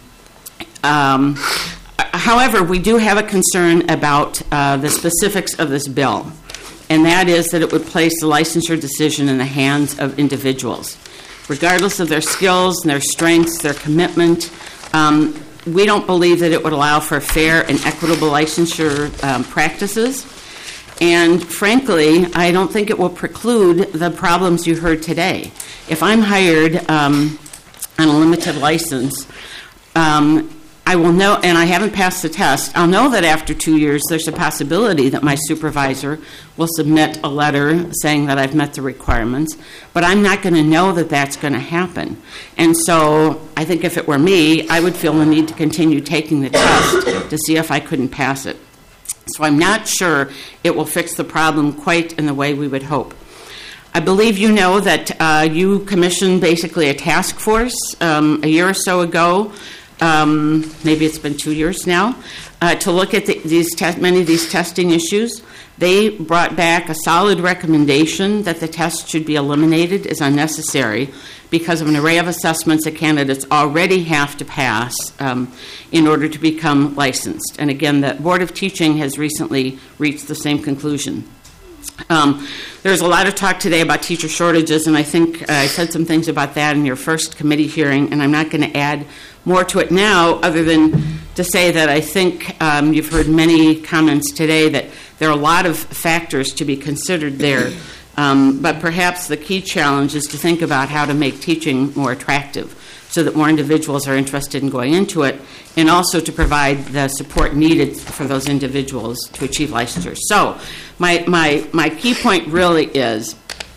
um, however, we do have a concern about uh, the specifics of this bill, and that is that it would place the licensure decision in the hands of individuals. Regardless of their skills and their strengths, their commitment, um, we don't believe that it would allow for fair and equitable licensure um, practices. And frankly, I don't think it will preclude the problems you heard today. If I'm hired um, on a limited license, um, I I will know, and I haven't passed the test, I'll know that after two years there's a possibility that my supervisor will submit a letter saying that I've met the requirements, but I'm not going to know that that's going to happen. And so I think if it were me, I would feel the need to continue taking the test to see if I couldn't pass it. So I'm not sure it will fix the problem quite in the way we would hope. I believe you know that uh, you commissioned basically a task force um, a year or so ago. Um, maybe it's been two years now, uh, to look at the, these te- many of these testing issues. They brought back a solid recommendation that the test should be eliminated as unnecessary because of an array of assessments that candidates already have to pass um, in order to become licensed. And again, the Board of Teaching has recently reached the same conclusion. Um, there's a lot of talk today about teacher shortages, and I think uh, I said some things about that in your first committee hearing, and I'm not going to add more to it now other than to say that I think um, you've heard many comments today that there are a lot of factors to be considered there, um, but perhaps the key challenge is to think about how to make teaching more attractive so that more individuals are interested in going into it, and also to provide the support needed for those individuals to achieve licensure. So my, my, my key point really is,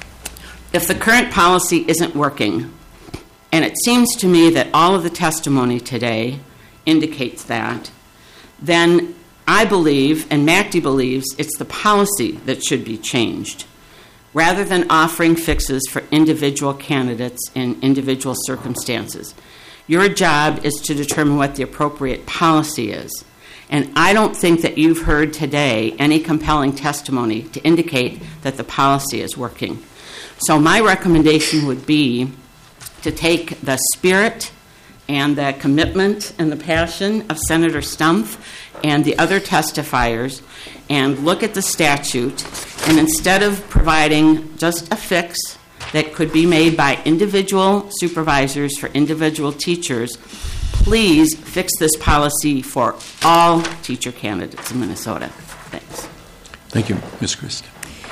if the current policy isn't working, and it seems to me that all of the testimony today indicates that, then I believe, and MACD believes, it's the policy that should be changed, rather than offering fixes for individual candidates in individual circumstances. Your job is to determine what the appropriate policy is. And I don't think that you've heard today any compelling testimony to indicate that the policy is working. So my recommendation would be to take the spirit and the commitment and the passion of Senator Stumpf and the other testifiers and look at the statute, and instead of providing just a fix that could be made by individual supervisors for individual teachers, please fix this policy for all teacher candidates in Minnesota. Thanks. Thank you, Miz Christ.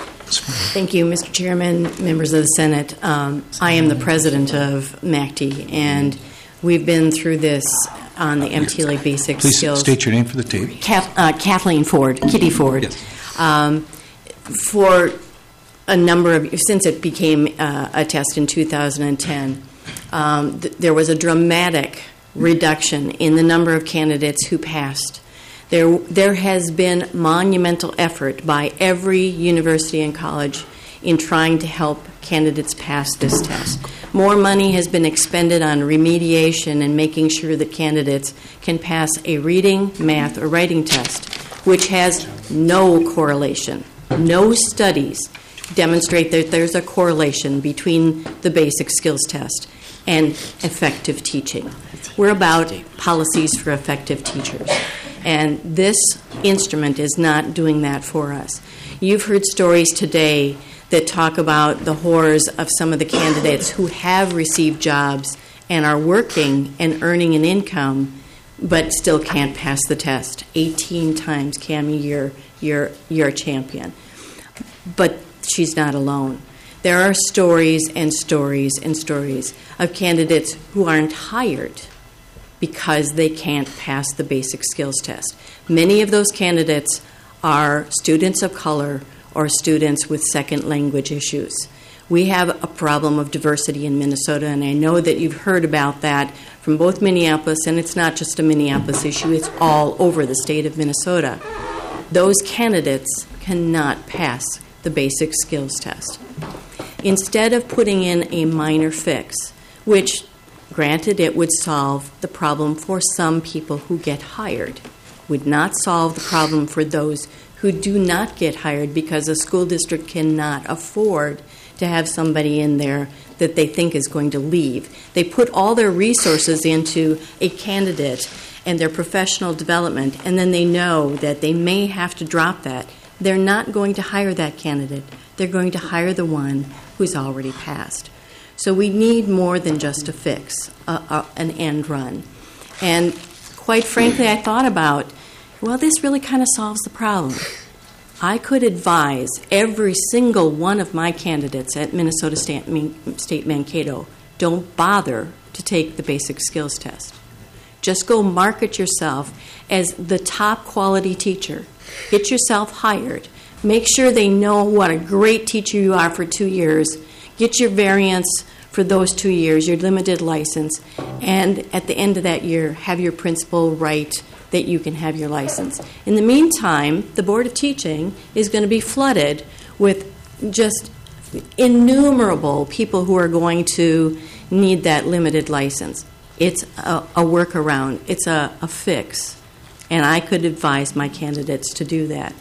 Thank you, Mister Chairman, members of the Senate. Um, I am the president of MACD, and we've been through this on the M T L A Basic Please Skills. state your name for the tape. Kath, uh, Kathleen Ford, Kitty Ford. Yes. Um, for a number of since it became uh, a test in two thousand ten, um, th- there was a dramatic reduction in the number of candidates who passed. There, there has been monumental effort by every university and college in trying to help candidates pass this test. More money has been expended on remediation and making sure that candidates can pass a reading, math, or writing test, which has no correlation. No studies demonstrate that there's a correlation between the basic skills test and effective teaching. We're about policies for effective teachers, and this instrument is not doing that for us. You've heard stories today that talk about the horrors of some of the candidates who have received jobs and are working and earning an income but still can't pass the test. eighteen times, Cammie, you're, you're, you're a champion. But she's not alone. There are stories and stories and stories of candidates who aren't hired because they can't pass the basic skills test. Many of those candidates are students of color or students with second language issues. We have a problem of diversity in Minnesota, and I know that you've heard about that from both Minneapolis, and it's not just a Minneapolis issue, it's all over the state of Minnesota. Those candidates cannot pass the basic skills test. Instead of putting in a minor fix, which, granted, it would solve the problem for some people who get hired, would not solve the problem for those who do not get hired because a school district cannot afford to have somebody in there that they think is going to leave. They put all their resources into a candidate and their professional development, and then they know that they may have to drop that. They're not going to hire that candidate. They're going to hire the one who's already passed. So we need more than just a fix, a, a, an end run. And quite frankly, I thought about, well, this really kind of solves the problem. I could advise every single one of my candidates at Minnesota State, State Mankato, don't bother to take the basic skills test. Just go market yourself as the top quality teacher. Get yourself hired. Make sure they know what a great teacher you are for two years. Get your variance for those two years, your limited license, and at the end of that year, have your principal write that you can have your license. In the meantime, the Board of Teaching is going to be flooded with just innumerable people who are going to need that limited license. It's a, a workaround. It's a, a fix. And I could advise my candidates to do that.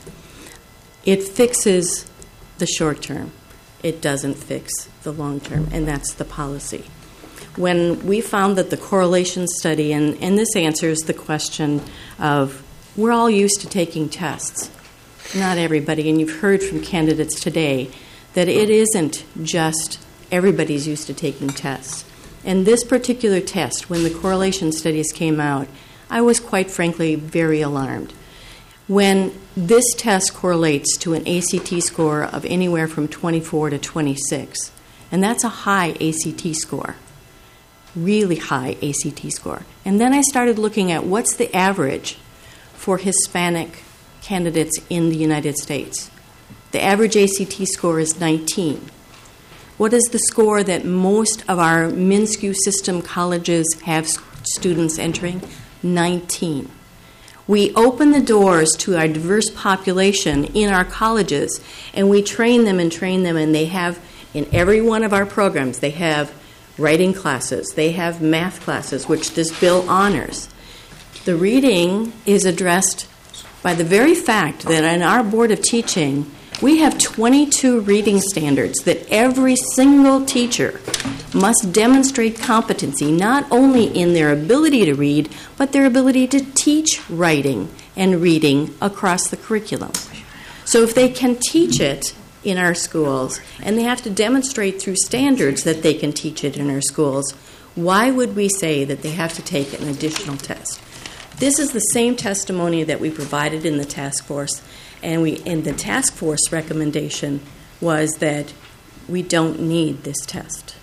It fixes the short term. It doesn't fix the long term, and that's the policy. When we found that the correlation study, and, and this answers the question of, we're all used to taking tests. Not everybody, and you've heard from candidates today that it isn't just everybody's used to taking tests. And this particular test, when the correlation studies came out, I was quite frankly very alarmed. When this test correlates to an A C T score of anywhere from twenty-four to twenty-six, and that's a high A C T score, really high A C T score. And then I started looking at what's the average for Hispanic candidates in the United States. The average A C T score is nineteen. What is the score that most of our MnSCU system colleges have students entering? nineteen. We open the doors to our diverse population in our colleges, and we train them and train them, and they have, in every one of our programs, they have writing classes, they have math classes, which this bill honors. The reading is addressed by the very fact that in our Board of Teaching, we have twenty-two reading standards that every single teacher must demonstrate competency, not only in their ability to read, but their ability to teach writing and reading across the curriculum. So if they can teach it in our schools, and they have to demonstrate through standards that they can teach it in our schools, why would we say that they have to take an additional test? This is the same testimony that we provided in the task force, and we in the task force recommendation was that we don't need this test.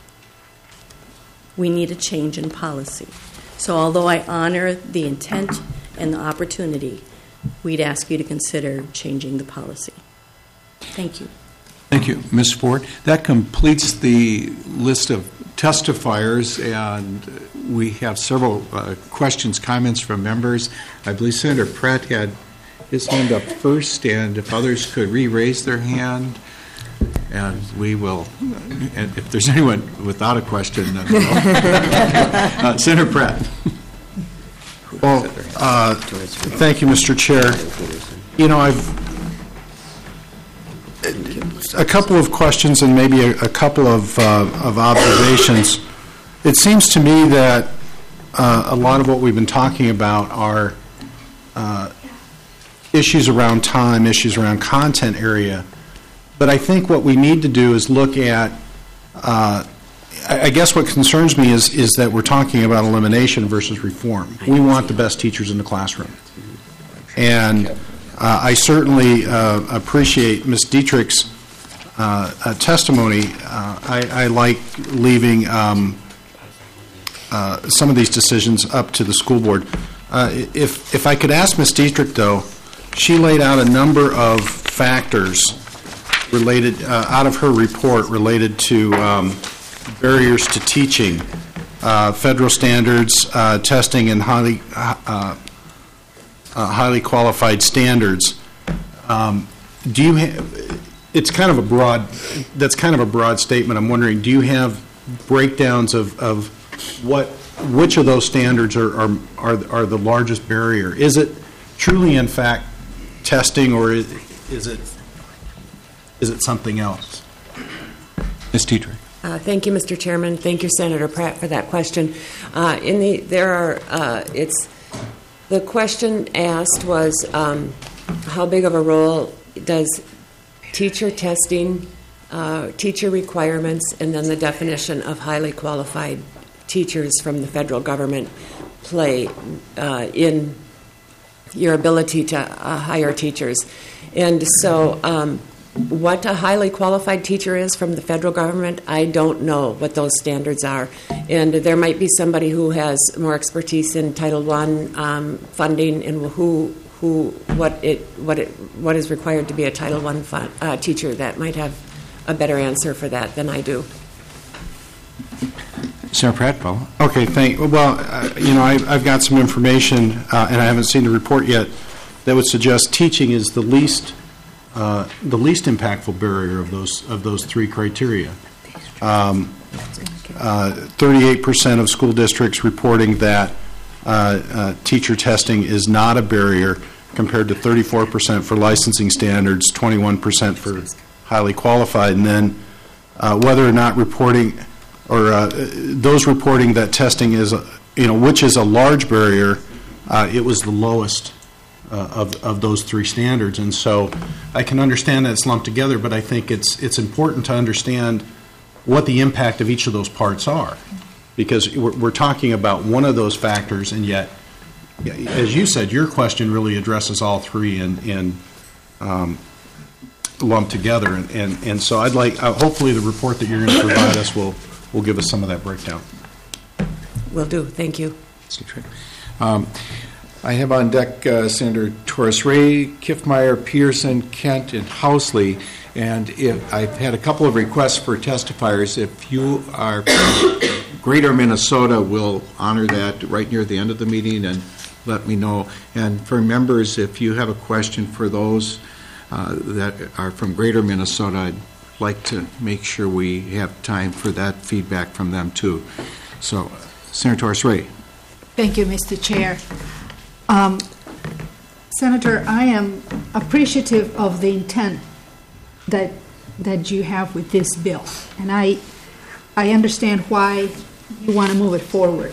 We need a change in policy. So although I honor the intent and the opportunity, we'd ask you to consider changing the policy. Thank you. Thank you, Miz Ford. That completes the list of testifiers, and we have several uh, questions, comments from members. I believe Senator Pratt had his hand up first, and if others could re-raise their hand, and we will, and if there's anyone without a question, then we'll. uh, Senator Pratt. Well, uh, thank you, Mister Chair. You know, I've a couple of questions and maybe a, a couple of, uh, of observations. It seems to me that uh, a lot of what we've been talking about are uh, issues around time, issues around content area. But I think what we need to do is look at, uh, I, I guess what concerns me is, is that we're talking about elimination versus reform. We want the best teachers in the classroom. And uh, I certainly uh, appreciate Miz Dietrich's uh, uh, testimony. Uh, I, I like leaving um, uh, some of these decisions up to the school board. Uh, if, if I could ask Miz Dietrich, though, she laid out a number of factors related, uh, out of her report related to um, barriers to teaching, uh, federal standards, uh, testing, and highly, uh, uh, highly qualified standards. Um, do you have, it's kind of a broad, that's kind of a broad statement. I'm wondering, do you have breakdowns of, of what, which of those standards are, are, are, are the largest barrier? Is it truly, in fact, testing, or is, is it is it something else? Miz Dietrich. Uh, thank you, Mister Chairman. Thank you, Senator Pratt, for that question. Uh, in the there are uh, it's the question asked was um, how big of a role does teacher testing, uh, teacher requirements, and then the definition of highly qualified teachers from the federal government play uh, in your ability to uh, hire teachers. And so um, what a highly qualified teacher is from the federal government, I don't know what those standards are. And there might be somebody who has more expertise in Title One um, funding and who who what it what it what is required to be a Title One fun, uh, teacher that might have a better answer for that than I do. Senator Pratt, Paul. Okay, thank, well, uh, you know, I, I've got some information, uh, and I haven't seen the report yet, that would suggest teaching is the least, uh, the least impactful barrier of those of those three criteria. Um, uh, thirty-eight percent of school districts reporting that uh, uh, teacher testing is not a barrier, compared to thirty-four percent for licensing standards, twenty-one percent for highly qualified, and then uh, whether or not reporting or uh, those reporting that testing is, you know, which is a large barrier, uh, it was the lowest uh, of of those three standards. And so I can understand that it's lumped together, but I think it's it's important to understand what the impact of each of those parts are, because we're, we're talking about one of those factors, and yet, as you said, your question really addresses all three and, and um, lumped together. And, and, and so I'd like, uh, hopefully the report that you're going to provide us will will give us some of that breakdown. Will do. Thank you. Um, I have on deck uh, Senator Torres-Ray, Kiffmeyer, Pearson, Kent, and Housley. And if, I've had a couple of requests for testifiers. If you are from Greater Minnesota, we'll honor that right near the end of the meeting and let me know. And for members, if you have a question for those uh, that are from Greater Minnesota, I'd like to make sure we have time for that feedback from them too. So, Senator Torres-Ray. Thank you, Mister Chair. Um, Senator, I am appreciative of the intent that that you have with this bill, and I I understand why you want to move it forward.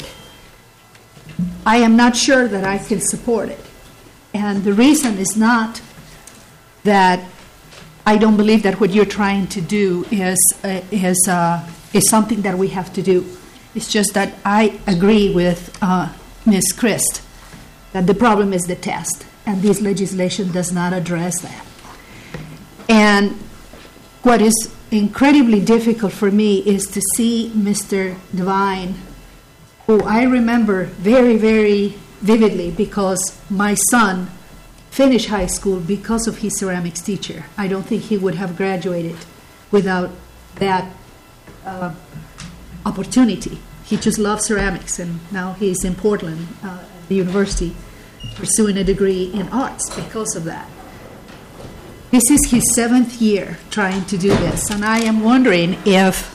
I am not sure that I can support it, and the reason is not that I don't believe that what you're trying to do is uh, is uh, is something that we have to do. It's just that I agree with uh, Miz Christ that the problem is the test, and this legislation does not address that. And what is incredibly difficult for me is to see Mister Devine, who I remember very, very vividly because my son finished high school because of his ceramics teacher. I don't think he would have graduated without that uh, opportunity. He just loved ceramics, and now he's in Portland uh, at the university pursuing a degree in arts because of that. This is his seventh year trying to do this, and I am wondering if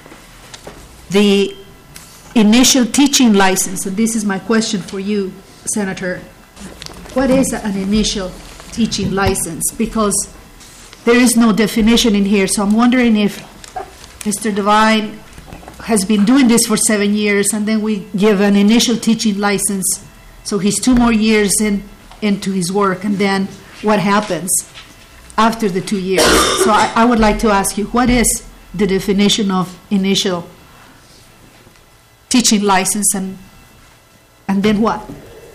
the initial teaching license, and this is my question for you, Senator, what is an initial teaching license? Because there is no definition in here, so I'm wondering if Mister Devine has been doing this for seven years, and then we give an initial teaching license, so he's two more years in into his work, and then what happens after the two years? So I, I would like to ask you, what is the definition of initial teaching license, and and then what?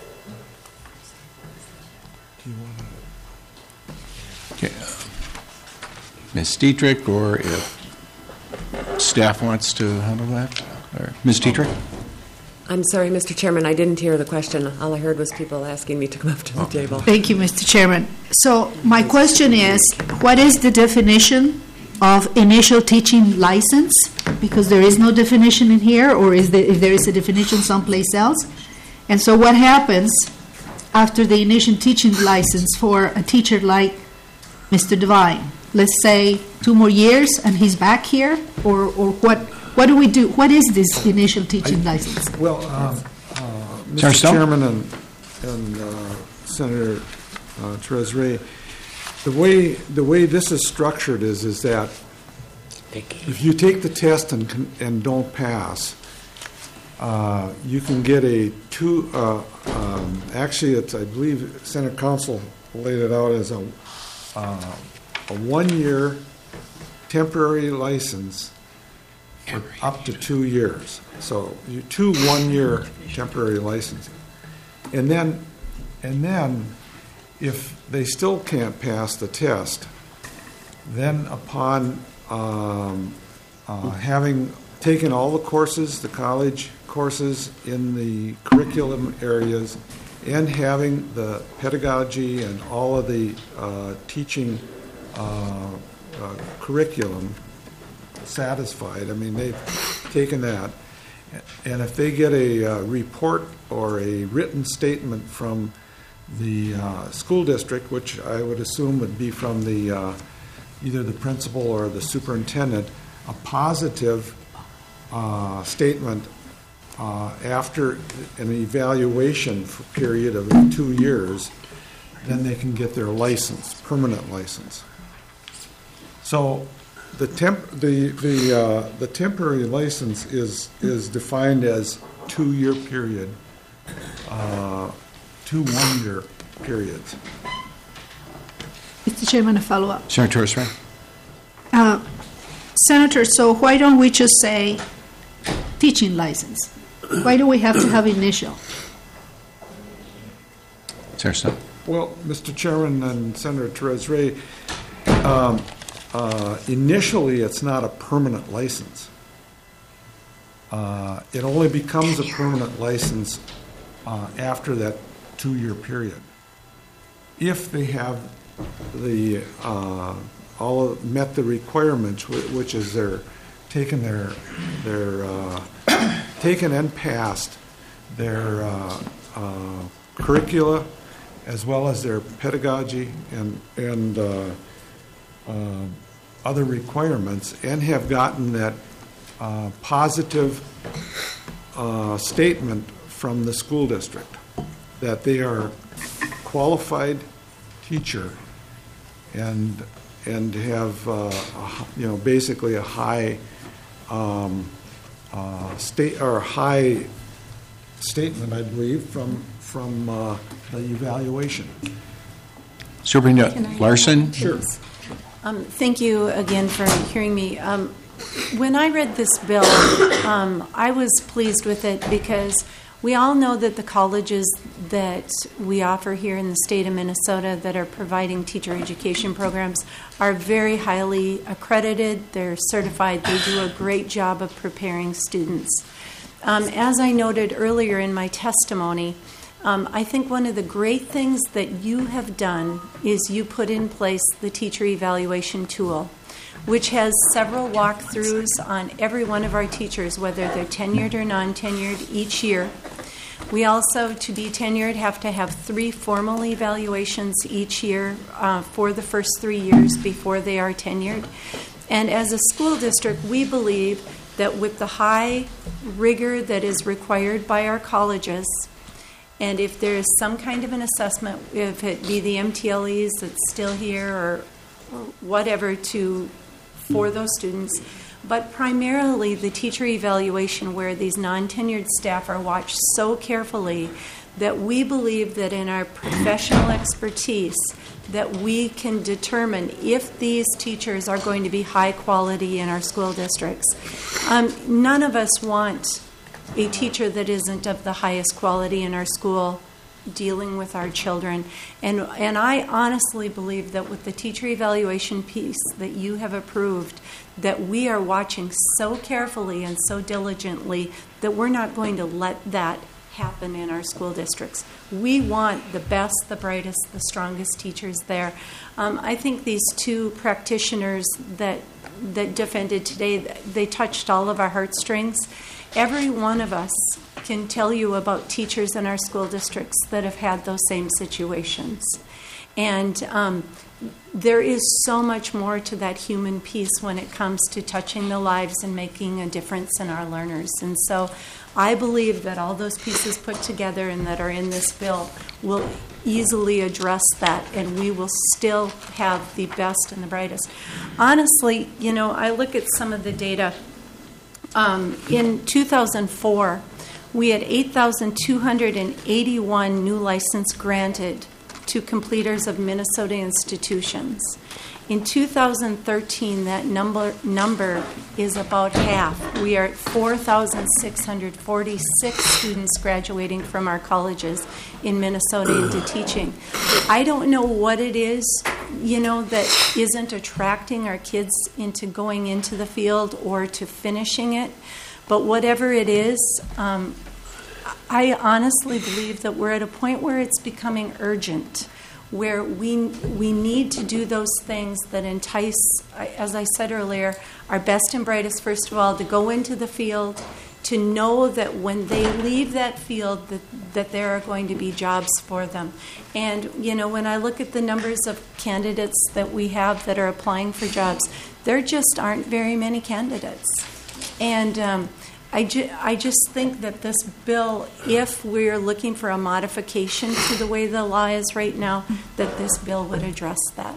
Okay. Miz Dietrich, or if staff wants to handle that, or Miz Dietrich? I'm sorry, Mister Chairman, I didn't hear the question. All I heard was people asking me to come up to the table. Thank you, Mister Chairman. So my question is, what is the definition of initial teaching license? Because there is no definition in here, or is there, if there is a definition someplace else? And so what happens after the initial teaching license for a teacher like Mister Devine? Let's say two more years and he's back here, or, or what? What do we do? What is this initial teaching I, license? Well, um, uh, Mister Chairman and, and uh, Senator uh, Torres-Ray, the way the way this is structured is is that if you take the test and and don't pass, uh, you can get a two. Uh, um, actually, it's I believe Senate Council laid it out as a uh, a one-year temporary license for up to two years. So you two one-year temporary licenses, and then and then if they still can't pass the test, Then upon um, uh, having taken all the courses, the college courses in the curriculum areas, and having the pedagogy and all of the uh, teaching uh, uh, curriculum satisfied, I mean, they've taken that, and if they get a uh, report or a written statement from the uh, school district, which I would assume would be from the uh, either the principal or the superintendent, a positive uh, statement uh, after an evaluation for a period of two years, then they can get their license, permanent license. So the temp the the uh, the temporary license is is defined as two-year period, uh, two one-year periods. Mister Chairman, a follow-up. Senator Torres Ray. Uh, Senator, so why don't we just say teaching license? Why do we have to have initial? Senator Stumpf. Well, Mister Chairman and Senator Torres Ray, um, uh, initially it's not a permanent license. Uh, it only becomes a permanent license uh, after that two-year period. If they have the uh, all met the requirements, which is they're taken their their uh, taken and passed their uh, uh, curricula, as well as their pedagogy and and uh, uh, other requirements, and have gotten that uh, positive uh, statement from the school district that they are qualified teacher and and have uh, a, you know basically a high um, uh, state or a high statement, I believe, from from uh, the evaluation. Superintendent Larson. Sure. Um, thank you again for hearing me. Um, when I read this bill, um, I was pleased with it because we all know that the colleges that we offer here in the state of Minnesota that are providing teacher education programs are very highly accredited. They're certified. They do a great job of preparing students. Um, as I noted earlier in my testimony, um, I think one of the great things that you have done is you put in place the teacher evaluation tool, which has several walkthroughs on every one of our teachers, whether they're tenured or non-tenured, each year. We also, to be tenured, have to have three formal evaluations each year uh, for the first three years before they are tenured. And as a school district, we believe that with the high rigor that is required by our colleges, and if there is some kind of an assessment, if it be the M T L Es that's still here or, or whatever to for those students, but primarily the teacher evaluation where these non-tenured staff are watched so carefully that we believe that in our professional expertise that we can determine if these teachers are going to be high quality in our school districts. Um, none of us want a teacher that isn't of the highest quality in our school dealing with our children. And and I honestly believe that with the teacher evaluation piece that you have approved, that we are watching so carefully and so diligently that we're not going to let that happen in our school districts. We want the best, the brightest, the strongest teachers there. Um, I think these two practitioners that that defended today, they touched all of our heartstrings. Every one of us can tell you about teachers in our school districts that have had those same situations. And um, there is so much more to that human piece when it comes to touching the lives and making a difference in our learners. And so I believe that all those pieces put together and that are in this bill will easily address that, and we will still have the best and the brightest. Honestly, you know, I look at some of the data. Um, in two thousand four, we had eight thousand two hundred eighty-one new license granted to completers of Minnesota institutions. In two thousand thirteen, that number number is about half. We are at four thousand six hundred forty-six students graduating from our colleges in Minnesota into teaching. I don't know what it is you know, that isn't attracting our kids into going into the field or to finishing it. But whatever it is, um, I honestly believe that we're at a point where it's becoming urgent, where we we need to do those things that entice, as I said earlier, our best and brightest, first of all, to go into the field, to know that when they leave that field that, that there are going to be jobs for them. And, you know, when I look at the numbers of candidates that we have that are applying for jobs, there just aren't very many candidates. And um, I, ju- I just think that this bill, if we're looking for a modification to the way the law is right now, that this bill would address that.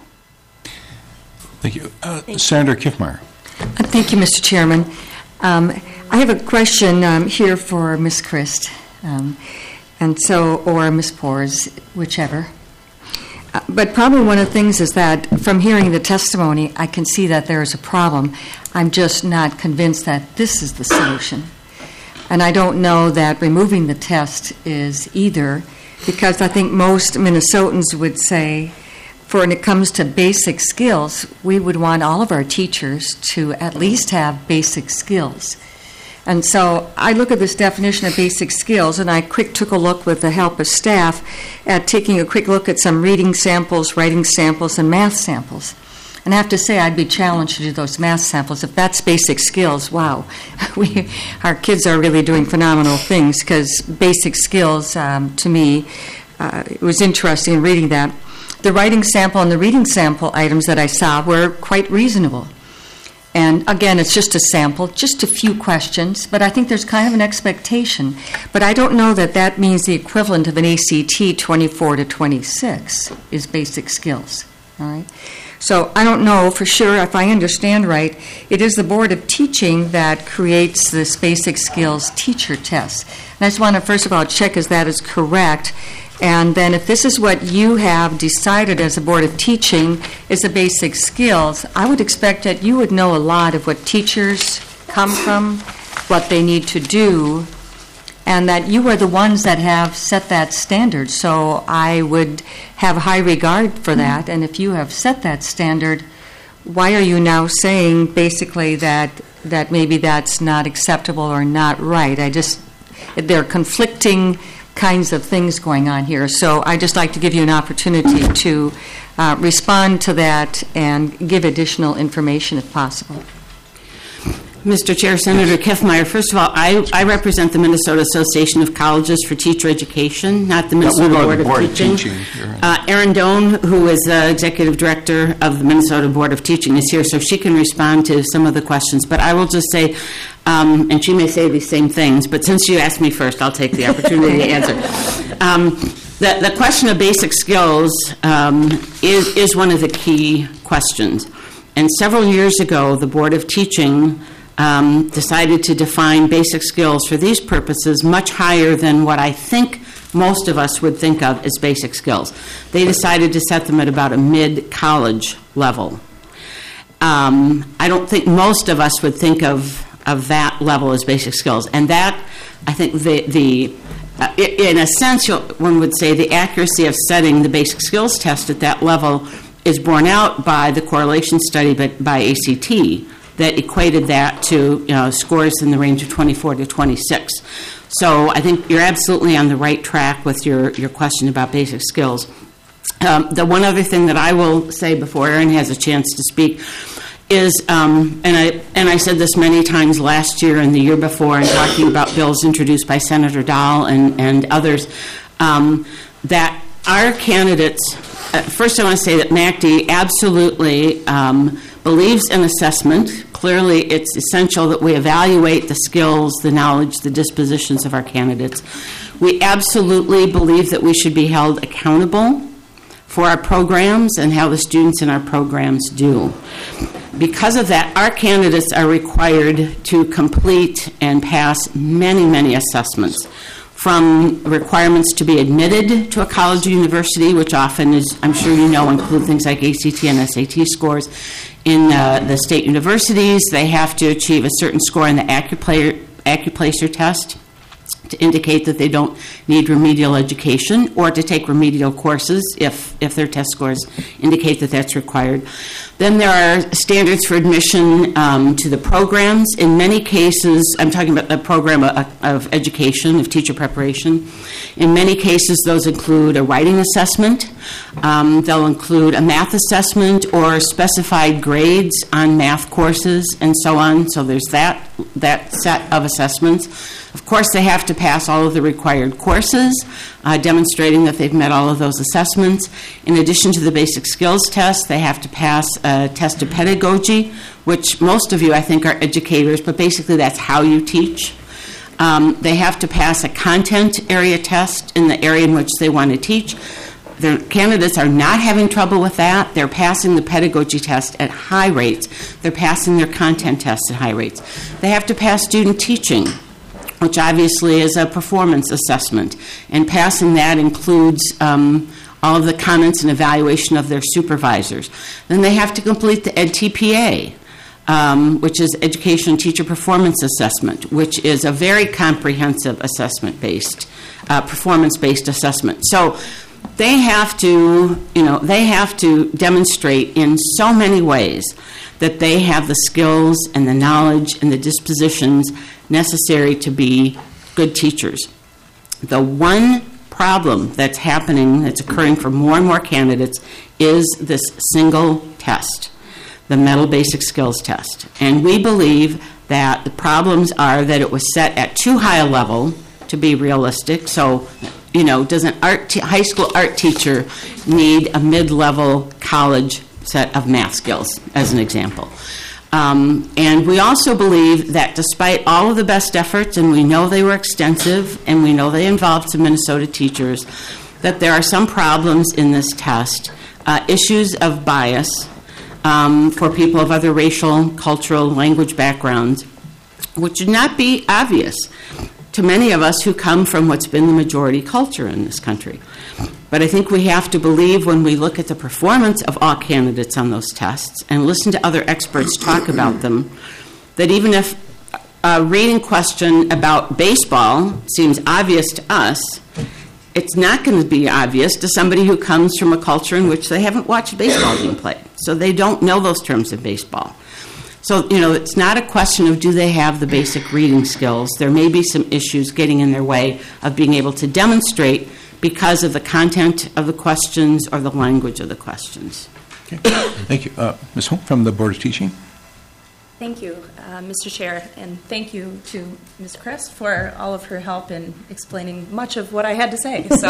Thank you. Uh, Thank Senator Kiffmeyer. Uh, Thank you, Mister Chairman. Um, I have a question um, here for Miz Christ, um, and so, or Miz Pors, whichever. Uh, but probably one of the things is that from hearing the testimony, I can see that there is a problem. I'm just not convinced that this is the solution. And I don't know that removing the test is either, because I think most Minnesotans would say, for when it comes to basic skills, we would want all of our teachers to at least have basic skills. And so I look at this definition of basic skills, and I quick took a look with the help of staff at taking a quick look at some reading samples, writing samples, and math samples. And I have to say, I'd be challenged to do those math samples. If that's basic skills, wow. we, our kids are really doing phenomenal things, because basic skills, um, to me, uh, it was interesting reading that. The writing sample and the reading sample items that I saw were quite reasonable. And again, it's just a sample, just a few questions, but I think there's kind of an expectation. But I don't know that that means the equivalent of an A C T twenty-four to twenty-six is basic skills, all right? So I don't know for sure, if I understand right, it is the Board of Teaching that creates this basic skills teacher test. And I just want to first of all check if that is correct. And then if this is what you have decided as a Board of Teaching is the basic skills, I would expect that you would know a lot of what teachers come from, what they need to do, and that you are the ones that have set that standard. So I would have high regard for that. And if you have set that standard, why are you now saying basically that that maybe that's not acceptable or not right? I just, there are conflicting kinds of things going on here. So I'd just like to give you an opportunity to uh, respond to that and give additional information if possible. Mister Chair, Senator Kiffmeyer, first of all, I, I represent the Minnesota Association of Colleges for Teacher Education, not the Minnesota no, Board, Board of, of Teaching. Teaching. Uh, Erin Doan, who is the Executive Director of the Minnesota Board of Teaching, is here, so she can respond to some of the questions. But I will just say, um, and she may say these same things, but since you asked me first, I'll take the opportunity to answer. Um, the, the question of basic skills um, is, is one of the key questions. And several years ago, the Board of Teaching Um, decided to define basic skills for these purposes much higher than what I think most of us would think of as basic skills. They decided to set them at about a mid-college level. Um, I don't think most of us would think of, of that level as basic skills. And that, I think, the, the uh, in a sense, one would say the accuracy of setting the basic skills test at that level is borne out by the correlation study by, by A C T, that equated that to you know, scores in the range of twenty-four to twenty-six. So I think you're absolutely on the right track with your, your question about basic skills. Um, the one other thing that I will say before Erin has a chance to speak is, um, and I and I said this many times last year and the year before in talking about bills introduced by Senator Dahl and, and others, um, that our candidates, uh, first I want to say that M A C D absolutely um, believes in assessment. Clearly, it's essential that we evaluate the skills, the knowledge, the dispositions of our candidates. We absolutely believe that we should be held accountable for our programs and how the students in our programs do. Because of that, our candidates are required to complete and pass many, many assessments, from requirements to be admitted to a college or university, which often is, I'm sure you know, include things like A C T and S A T scores. In uh, the state universities, they have to achieve a certain score in the Accuplacer, Accuplacer test. to indicate that they don't need remedial education or to take remedial courses if, if their test scores indicate that that's required. Then there are standards for admission um, to the programs. In many cases, I'm talking about the program of, of education, of teacher preparation. In many cases, those include a writing assessment. Um, they'll include a math assessment or specified grades on math courses and so on. So there's that, that set of assessments. Of course, they have to pass all of the required courses, uh, demonstrating that they've met all of those assessments. In addition to the basic skills test, they have to pass a test of pedagogy, which most of you, I think, are educators, but basically that's how you teach. Um, they have to pass a content area test in the area in which they want to teach. Their candidates are not having trouble with that. They're passing the pedagogy test at high rates. They're passing their content tests at high rates. They have to pass student teaching, which obviously is a performance assessment. And passing that includes um, all of the comments and evaluation of their supervisors. Then they have to complete the Ed T P A, um, which is Education Teacher Performance Assessment, which is a very comprehensive assessment-based, uh, performance-based assessment. So they have to, you know, they have to demonstrate in so many ways that they have the skills and the knowledge and the dispositions necessary to be good teachers. The one problem that's happening, that's occurring for more and more candidates, is this single test, the Mental Basic Skills Test. And we believe that the problems are that it was set at too high a level to be realistic. So, you know, does an art te- high school art teacher need a mid-level college set of math skills, as an example? Um, and we also believe that despite all of the best efforts, and we know they were extensive, and we know they involved some Minnesota teachers, that there are some problems in this test, uh, issues of bias um, for people of other racial, cultural, language backgrounds, which would not be obvious to many of us who come from what's been the majority culture in this country. But I think we have to believe when we look at the performance of all candidates on those tests and listen to other experts talk about them, that even if a reading question about baseball seems obvious to us, it's not going to be obvious to somebody who comes from a culture in which they haven't watched baseball being played. So they don't know those terms of baseball. So, you know, it's not a question of do they have the basic reading skills. There may be some issues getting in their way of being able to demonstrate because of the content of the questions or the language of the questions. Okay. Thank you. Uh, Miz Holm from the Board of Teaching. Thank you, uh, Mister Chair, and thank you to Miz Crist for all of her help in explaining much of what I had to say. So,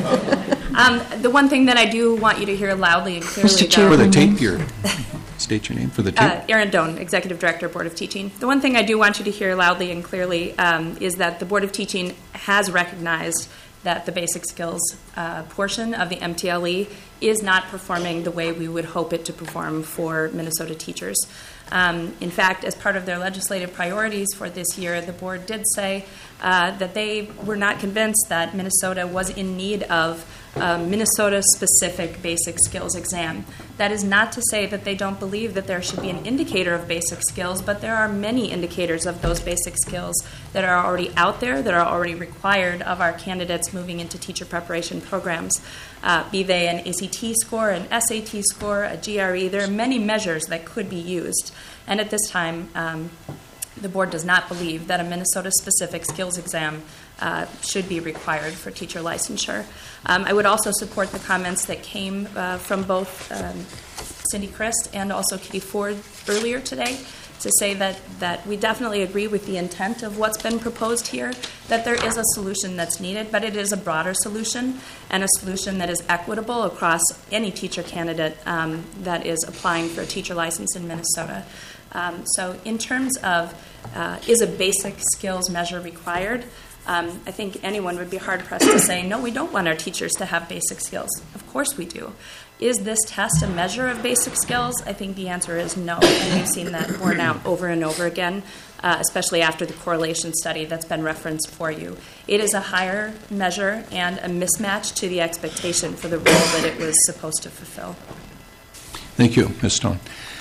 um, the one thing that I do want you to hear loudly and clearly, Mister Chair, for the tape, your state your name for the tape. Uh, Erin Doan, Executive Director, Board of Teaching. The one thing I do want you to hear loudly and clearly um, is that the Board of Teaching has recognized that the basic skills uh, portion of the M T L E is not performing the way we would hope it to perform for Minnesota teachers. Um, in fact, as part of their legislative priorities for this year, the board did say uh, that they were not convinced that Minnesota was in need of a Minnesota-specific basic skills exam. That is not to say that they don't believe that there should be an indicator of basic skills, but there are many indicators of those basic skills that are already out there, that are already required of our candidates moving into teacher preparation programs. Uh, be they an A C T score, an S A T score, a G R E, there are many measures that could be used. And at this time, um, the board does not believe that a Minnesota-specific skills exam uh, should be required for teacher licensure. Um, I would also support the comments that came uh, from both um, Cindy Crist and also Kitty Ford earlier today to say that, that we definitely agree with the intent of what's been proposed here, that there is a solution that's needed, but it is a broader solution and a solution that is equitable across any teacher candidate um, that is applying for a teacher license in Minnesota. Um, so in terms of uh, is a basic skills measure required, um, I think anyone would be hard-pressed to say, no, we don't want our teachers to have basic skills. Of course we do. Is this test a measure of basic skills? I think the answer is no, and we've seen that borne out over and over again, uh, especially after the correlation study that's been referenced for you. It is a higher measure and a mismatch to the expectation for the role that it was supposed to fulfill. Thank you, Miz Stone.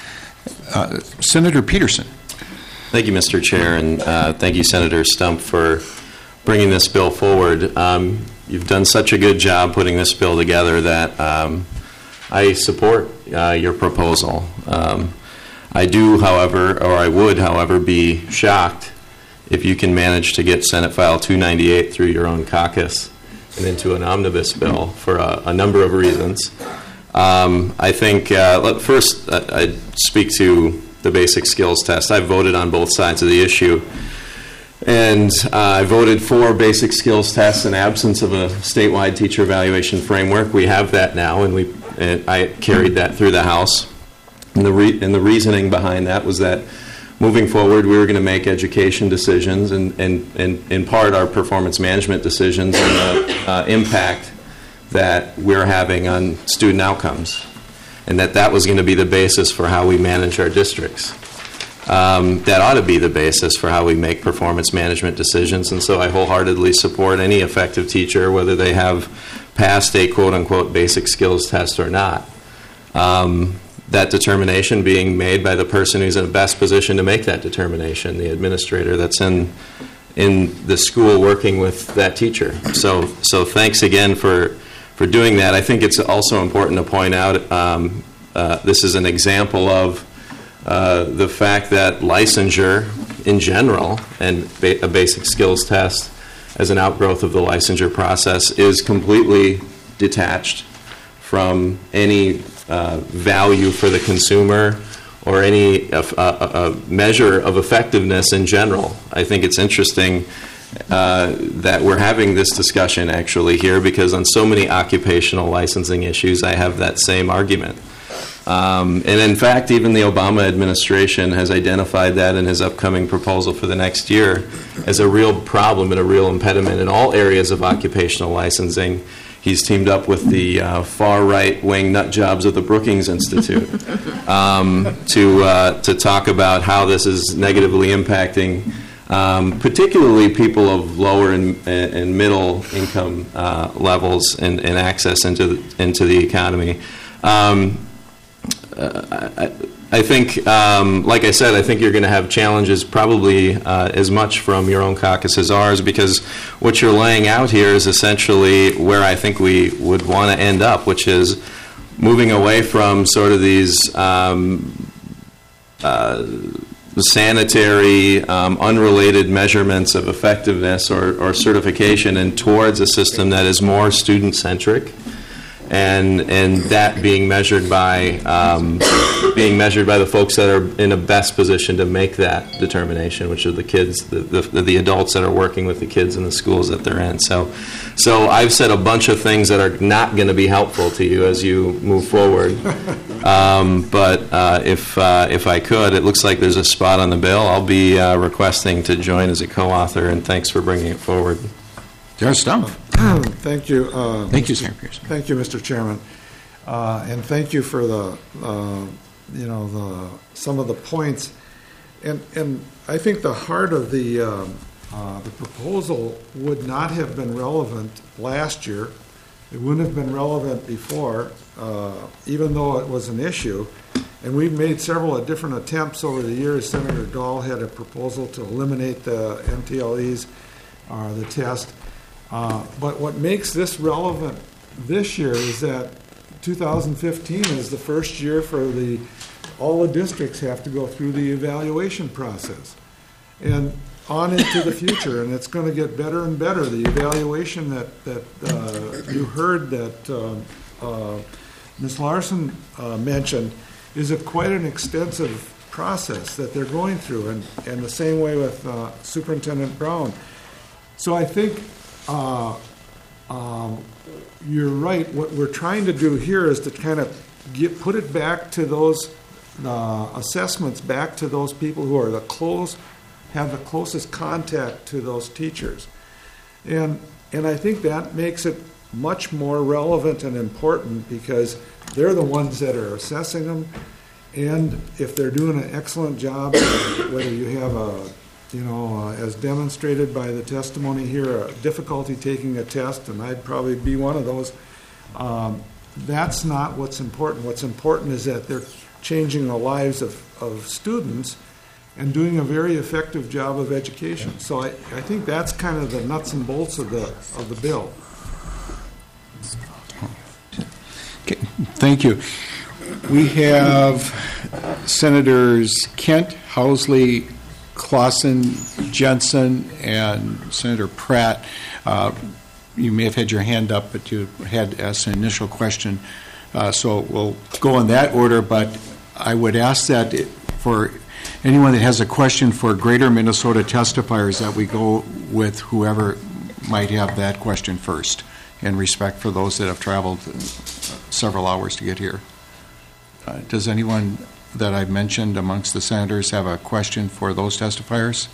Uh, Senator Peterson. Thank you, Mister Chair, and uh, thank you, Senator Stump, for bringing this bill forward. Um, you've done such a good job putting this bill together that um, I support uh, your proposal. Um, I do, however, or I would, however, be shocked if you can manage to get Senate File two ninety-eight through your own caucus and into an omnibus bill for a, a number of reasons. Um, I think, uh, let, first, uh, I'd speak to the basic skills test. I voted on both sides of the issue. And uh, I voted for basic skills tests in absence of a statewide teacher evaluation framework. We have that now, and we and I carried that through the House. And the, re- and the reasoning behind that was that moving forward, we were going to make education decisions and, and, and in part our performance management decisions and the uh, impact that we're having on student outcomes, and that that was going to be the basis for how we manage our districts. Um, that ought to be the basis for how we make performance management decisions, and so I wholeheartedly support any effective teacher, whether they have passed a quote-unquote basic skills test or not. Um, that determination being made by the person who's in the best position to make that determination, the administrator that's in in the school working with that teacher. So, so thanks again for for doing that. I think it's also important to point out um, uh, this is an example of uh, the fact that licensure in general and ba- a basic skills test as an outgrowth of the licensure process is completely detached from any uh, value for the consumer or any uh, uh, measure of effectiveness in general. I think it's interesting uh, that we're having this discussion actually here, because on so many occupational licensing issues I have that same argument. Um, and in fact, even the Obama administration has identified that in his upcoming proposal for the next year as a real problem and a real impediment in all areas of occupational licensing. He's teamed up with the uh, far right-wing nut jobs of the Brookings Institute um, to uh, to talk about how this is negatively impacting, um, particularly people of lower and, and middle income uh, levels and, and access into the, into the economy. Um, uh, I, I think, um, like I said, I think you're going to have challenges probably uh, as much from your own caucus as ours, because what you're laying out here is essentially where I think we would want to end up, which is moving away from sort of these um, uh, sanitary, um, unrelated measurements of effectiveness or, or certification and towards a system that is more student-centric. And and that being measured by um, being measured by the folks that are in the best position to make that determination, which are the kids, the, the the adults that are working with the kids in the schools that they're in. So, so I've said a bunch of things that are not going to be helpful to you as you move forward. Um, but uh, if uh, if I could, it looks like there's a spot on the bill. I'll be uh, requesting to join as a co-author, and thanks for bringing it forward. Senator Stumpf. Thank you. Uh, thank you, Senator Pearson. Thank you, Mister Chairman, uh, and thank you for the, uh, you know, the some of the points, and and I think the heart of the um, uh, the proposal would not have been relevant last year. It wouldn't have been relevant before, uh, even though it was an issue. And we've made several different attempts over the years. Senator Dahl had a proposal to eliminate the M T L Es, uh, the test. Uh, but what makes this relevant this year is that two thousand fifteen is the first year for the, all the districts have to go through the evaluation process and on into the future, and it's going to get better and better. The evaluation that, that uh, you heard that uh, uh, Miz Larson uh, mentioned is a quite an extensive process that they're going through, and, and the same way with uh, Superintendent Brown. So I think Uh, um, you're right. What we're trying to do here is to kind of get, put it back to those uh, assessments, back to those people who are the close, have the closest contact to those teachers, and and I think that makes it much more relevant and important, because they're the ones that are assessing them, and if they're doing an excellent job, whether you have a you know, uh, as demonstrated by the testimony here, a difficulty taking a test, and I'd probably be one of those. Um, that's not what's important. What's important is that they're changing the lives of, of students and doing a very effective job of education. So I, I think that's kind of the nuts and bolts of the, of the bill. Okay, thank you. We have Senators Kent, Housley, Clausen, Jensen, and Senator Pratt. Uh, you may have had your hand up, but you had asked an initial question. Uh, so we'll go in that order, but I would ask that it, for anyone that has a question for Greater Minnesota testifiers, that we go with whoever might have that question first, in respect for those that have traveled several hours to get here. Uh, does anyone that I've mentioned amongst the senators have a question for those testifiers?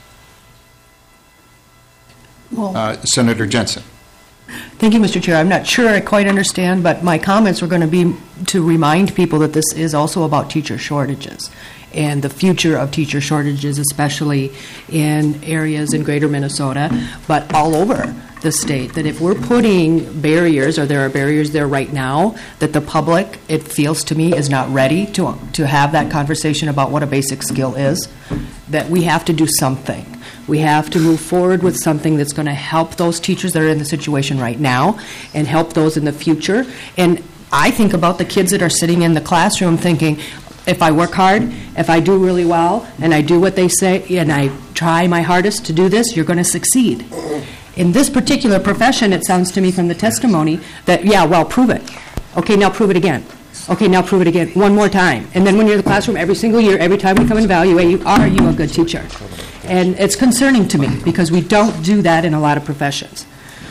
Well, uh, Senator Jensen. Thank you, Mister Chair. I'm not sure I quite understand, but my comments were going to be to remind people that this is also about teacher shortages and the future of teacher shortages, especially in areas in Greater Minnesota, but all over the state, that if we're putting barriers, or there are barriers there right now, that the public, it feels to me, is not ready to to have that conversation about what a basic skill is, that we have to do something. We have to move forward with something that's going to help those teachers that are in the situation right now and help those in the future. And I think about the kids that are sitting in the classroom thinking, if I work hard, if I do really well, and I do what they say, and I try my hardest to do this, you're going to succeed. In this particular profession, it sounds to me from the testimony that, yeah, well, prove it. Okay, now prove it again. Okay, now prove it again, one more time. And then when you're in the classroom every single year, every time we come and evaluate you, are you a good teacher? And it's concerning to me because we don't do that in a lot of professions.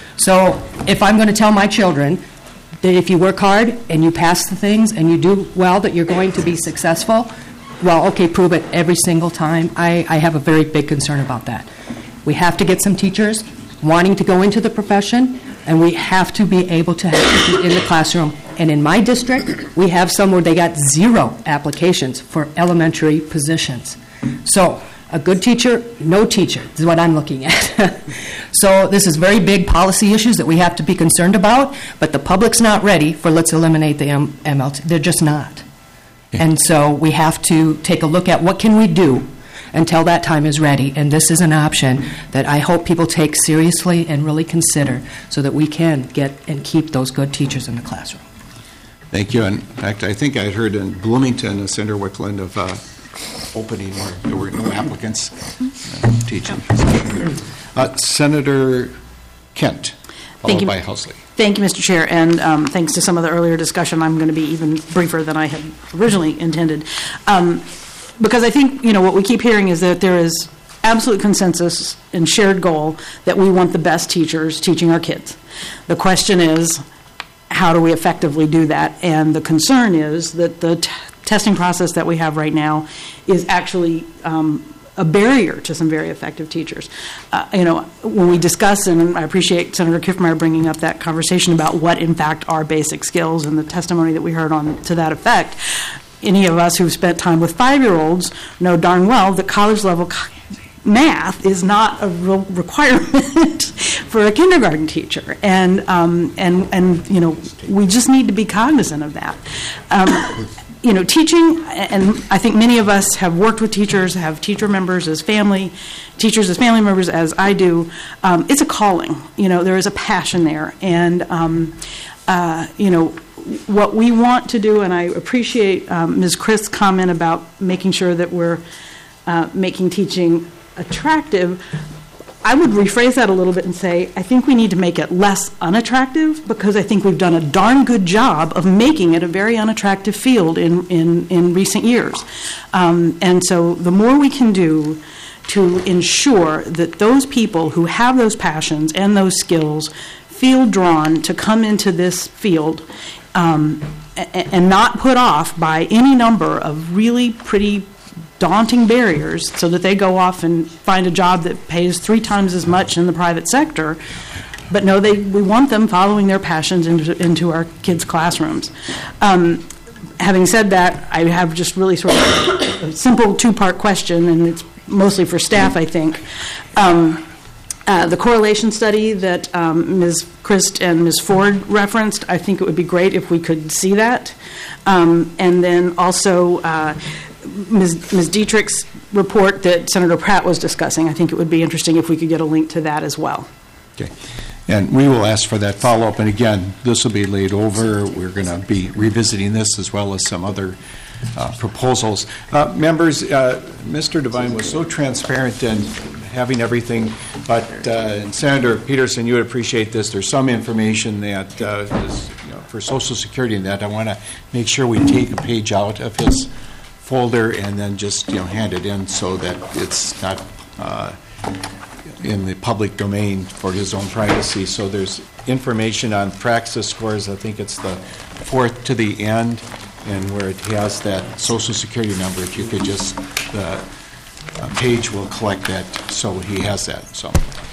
So if I'm going to tell my children that if you work hard and you pass the things and you do well, that you're going to be successful, well, okay, prove it every single time. I, I have a very big concern about that. We have to get some teachers wanting to go into the profession, and we have to be able to have teachers in the classroom. And in my district, we have some where they got zero applications for elementary positions. So a good teacher, no teacher is what I'm looking at. So this is very big policy issues that we have to be concerned about, but the public's not ready for let's eliminate the M- MLT. They're just not. Yeah. And so we have to take a look at what can we do until that time is ready. And this is an option that I hope people take seriously and really consider so that we can get and keep those good teachers in the classroom. Thank you. In fact, I think I heard in Bloomington, uh, Senator Wickland, of uh, opening where there were no applicants uh, teaching. Uh, Senator Kent, followed Thank you. by Housley. Thank you, Mister Chair, and um, thanks to some of the earlier discussion, I'm going to be even briefer than I had originally intended. Um, because I think, you know, what we keep hearing is that there is absolute consensus and shared goal that we want the best teachers teaching our kids. The question is, how do we effectively do that? And the concern is that the t- testing process that we have right now is actually um, a barrier to some very effective teachers. Uh, you know, when we discuss, and I appreciate Senator Kiffmeyer bringing up that conversation about what, in fact, are basic skills and the testimony that we heard on to that effect, any of us who've spent time with five-year-olds know darn well that college-level co- math is not a real requirement for a kindergarten teacher, and um, and and you know, we just need to be cognizant of that. Um, you know, teaching, and I think many of us have worked with teachers, have teacher members as family, teachers as family members, as I do. Um, it's a calling. You know, there is a passion there, and um, uh, you know, what we want to do, and I appreciate um, Miz Christ's comment about making sure that we're uh, making teaching attractive. I would rephrase that a little bit and say, I think we need to make it less unattractive, because I think we've done a darn good job of making it a very unattractive field in, in, in recent years. Um, and so the more we can do to ensure that those people who have those passions and those skills feel drawn to come into this field um, and, and not put off by any number of really pretty daunting barriers, so that they go off and find a job that pays three times as much in the private sector. But no, they we want them following their passions into, into our kids' classrooms. Um, having said that, I have just really sort of a simple two-part question, and it's mostly for staff, I think. Um, uh, the correlation study that um, Miz Christ and Miz Ford referenced, I think it would be great if we could see that. Um, and then also, uh, Miz Miz Dietrich's report that Senator Pratt was discussing. I think it would be interesting if we could get a link to that as well. Okay. And we will ask for that follow-up. And again, this will be laid over. We're going to be revisiting this as well as some other uh, proposals. Uh, members, uh, Mister Devine was so transparent in having everything, but uh, and Senator Peterson, you would appreciate this. There's some information that uh, is, you know, for Social Security and that I want to make sure we take a page out of his folder and then just, you know, hand it in so that it's not uh, in the public domain for his own privacy. So there's information on Praxis scores. I think it's the fourth to the end, and where it has that Social Security number, if you could just, the uh, page will collect that, so he has that. So,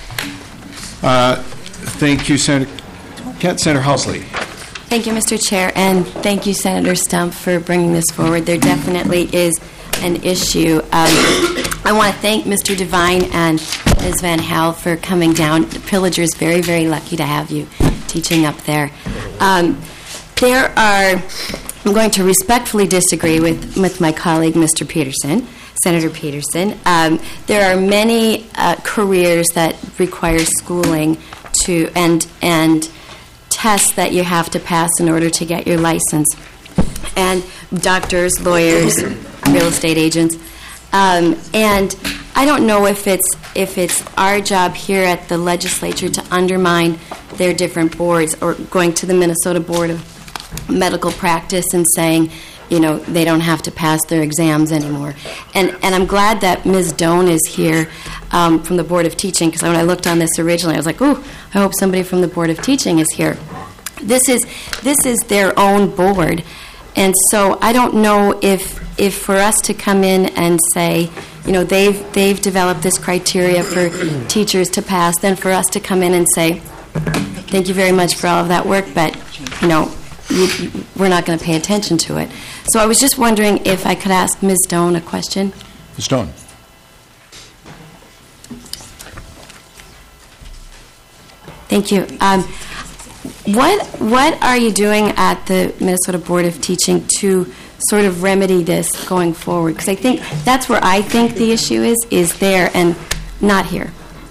uh, thank you, Senator Kent. Senator Housley. Thank you, Mister Chair, and thank you, Senator Stump, for bringing this forward. There definitely is an issue. Um, I want to thank Mister Devine and Miz Van Hal for coming down. Pillager is very, very lucky to have you teaching up there. Um, there are, I'm going to respectfully disagree with, with my colleague, Mister Peterson, Senator Peterson. Um, there are many uh, careers that require schooling to and and tests that you have to pass in order to get your license. And doctors, lawyers, real estate agents. Um, and I don't know if it's if it's our job here at the legislature to undermine their different boards, or going to the Minnesota Board of Medical Practice and saying, you know, they don't have to pass their exams anymore. And and I'm glad that Miz Doan is here um, from the Board of Teaching, because when I looked on this originally, I was like, ooh, I hope somebody from the Board of Teaching is here. This is this is their own board, and so I don't know if if for us to come in and say, you know, they've they've developed this criteria for teachers to pass, then for us to come in and say, thank you very much for all of that work, but you know, you, we're not going to pay attention to it. So I was just wondering if I could ask Miz Doan a question. Miz Doan. Thank you. Um, what what are you doing at the Minnesota Board of Teaching to sort of remedy this going forward? Because I think that's where I think the issue is, is there and not here.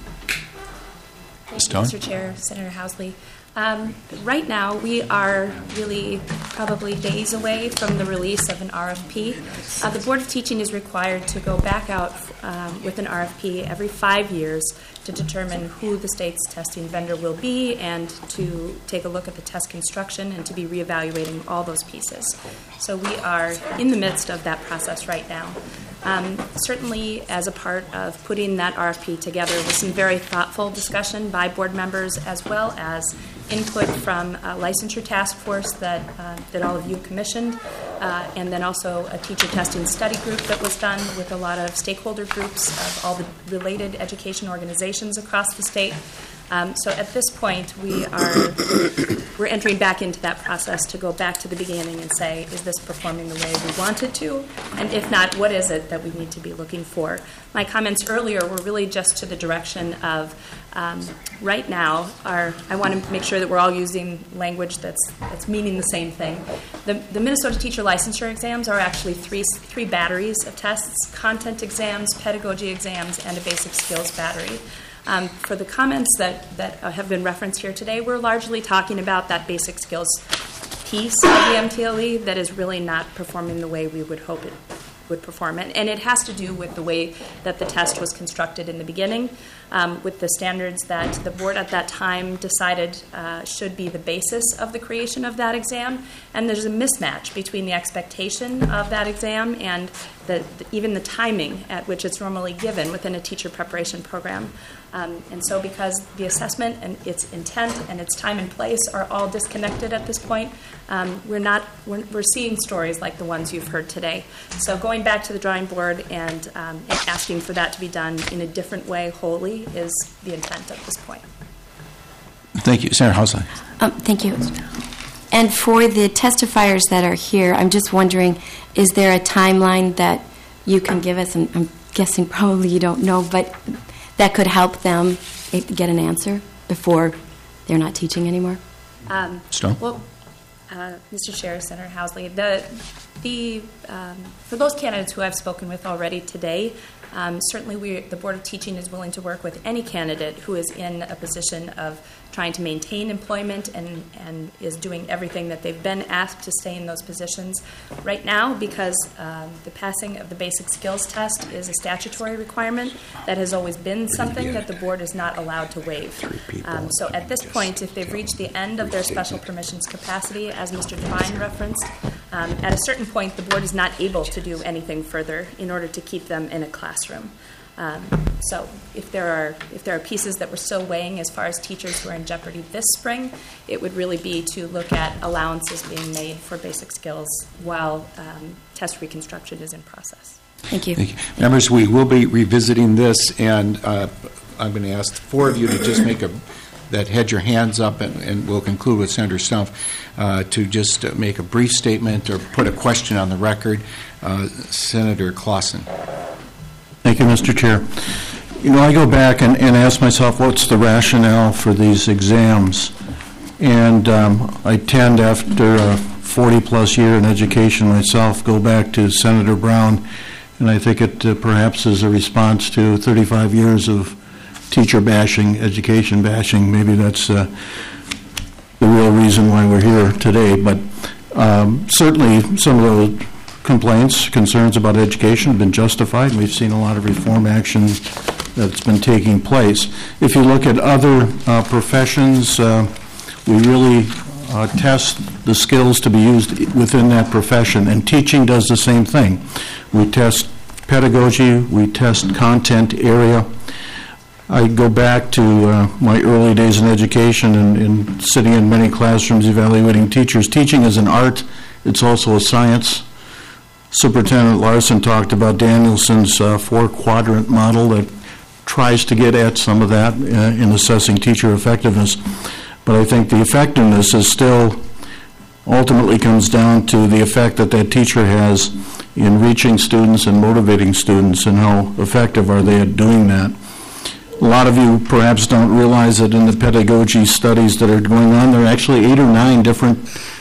Thank you, Mister Chair, Senator Housley. Um, right now, we are really probably days away from the release of an R F P. Uh, the Board of Teaching is required to go back out um, with an R F P every five years to determine who the state's testing vendor will be and to take a look at the test construction and to be reevaluating all those pieces. So we are in the midst of that process right now. Um, certainly, as a part of putting that R F P together with some very thoughtful discussion by board members, as well as input from a licensure task force that uh, that all of you commissioned, uh, and then also a teacher testing study group that was done with a lot of stakeholder groups of all the related education organizations across the state. Um, so at this point, we are we're entering back into that process to go back to the beginning and say, is this performing the way we want it to? And if not, what is it that we need to be looking for? My comments earlier were really just to the direction of um, right now, our, I want to make sure that we're all using language that's that's meaning the same thing. The, the Minnesota teacher licensure exams are actually three three batteries of tests: content exams, pedagogy exams, and a basic skills battery. Um, for the comments that, that uh, have been referenced here today, we're largely talking about that basic skills piece of the M T L E that is really not performing the way we would hope it would perform. And, and it has to do with the way that the test was constructed in the beginning, um, with the standards that the board at that time decided uh, should be the basis of the creation of that exam. And there's a mismatch between the expectation of that exam and the, the, even the timing at which it's normally given within a teacher preparation program. Um, and so because the assessment and its intent and its time and place are all disconnected at this point, um, we're not we're, we're seeing stories like the ones you've heard today. So going back to the drawing board and, um, and asking for that to be done in a different way wholly is the intent at this point. Thank you. Senator Housley. Um, thank you. And for the testifiers that are here, I'm just wondering, is there a timeline that you can give us? And I'm guessing probably you don't know, but that could help them get an answer before they're not teaching anymore? Um, Stone? Well, Uh, Mister Chair, Senator Housley, the, the, um, for those candidates who I've spoken with already today, um, certainly we, the Board of Teaching is willing to work with any candidate who is in a position of trying to maintain employment and, and is doing everything that they've been asked to stay in those positions. Right now, because um, the passing of the basic skills test is a statutory requirement, that has always been something that the board is not allowed to waive. Um, so at this point, if they've reached the end of their special permissions capacity, as Mister Devine referenced, um, at a certain point, the board is not able to do anything further in order to keep them in a classroom. Um, so if there are if there are pieces that we're still weighing as far as teachers who are in jeopardy this spring, it would really be to look at allowances being made for basic skills while um, test reconstruction is in process. Thank you. Thank you. Members, we will be revisiting this, and uh, I'm going to ask the four of you to just make a, that had your hands up, and, and we'll conclude with Senator Stumpf, uh, to just uh, make a brief statement or put a question on the record. Uh, Senator Clausen. Thank you, Mister Chair. You know, I go back and, and ask myself, what's the rationale for these exams? And um, I tend, after a forty-plus year in education myself, go back to Senator Brown, and I think it uh, perhaps is a response to thirty-five years of teacher bashing, education bashing. Maybe that's uh, the real reason why we're here today. But um, certainly some of those complaints, concerns about education have been justified. We've seen a lot of reform action that's been taking place. If you look at other uh, professions, uh, we really uh, test the skills to be used within that profession, and teaching does the same thing. We test pedagogy, we test content area. I go back to uh, my early days in education and, and sitting in many classrooms evaluating teachers. Teaching is an art, it's also a science. Superintendent Larson talked about Danielson's uh, four-quadrant model that tries to get at some of that uh, in assessing teacher effectiveness. But I think the effectiveness is still ultimately comes down to the effect that that teacher has in reaching students and motivating students, and how effective are they at doing that. A lot of you perhaps don't realize that in the pedagogy studies that are going on, there are actually eight or nine different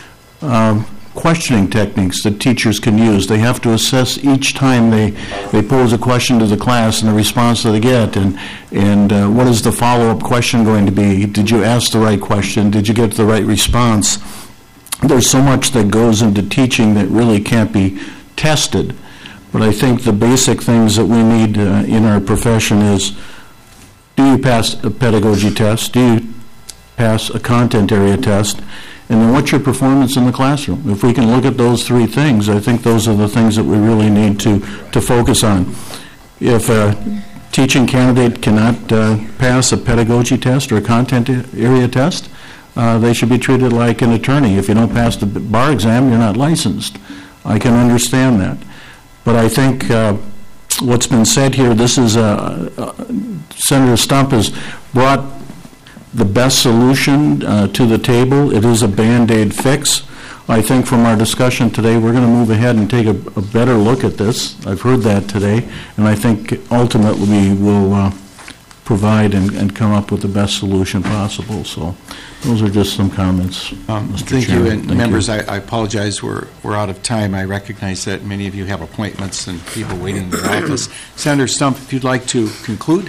um, questioning techniques that teachers can use. They have to assess each time they, they pose a question to the class and the response that they get, and, and uh, what is the follow-up question going to be? Did you ask the right question? Did you get the right response? There's so much that goes into teaching that really can't be tested, but I think the basic things that we need uh, in our profession is, do you pass a pedagogy test? Do you pass a content area test? And then what's your performance in the classroom? If we can look at those three things, I think those are the things that we really need to, to focus on. If a teaching candidate cannot uh, pass a pedagogy test or a content area test, uh, they should be treated like an attorney. If you don't pass the bar exam, you're not licensed. I can understand that. But I think uh, what's been said here, this is, uh, uh, Senator Stumpf has brought the best solution uh, to the table. It is a Band-Aid fix. I think from our discussion today, we're going to move ahead and take a, a better look at this. I've heard that today, and I think ultimately we will uh, provide and, and come up with the best solution possible. So those are just some comments, um, Mister Thank Chairman. you, and Thank members, you. I, I apologize. We're we're out of time. I recognize that many of you have appointments and people waiting in their office. Senator Stumpf, if you'd like to conclude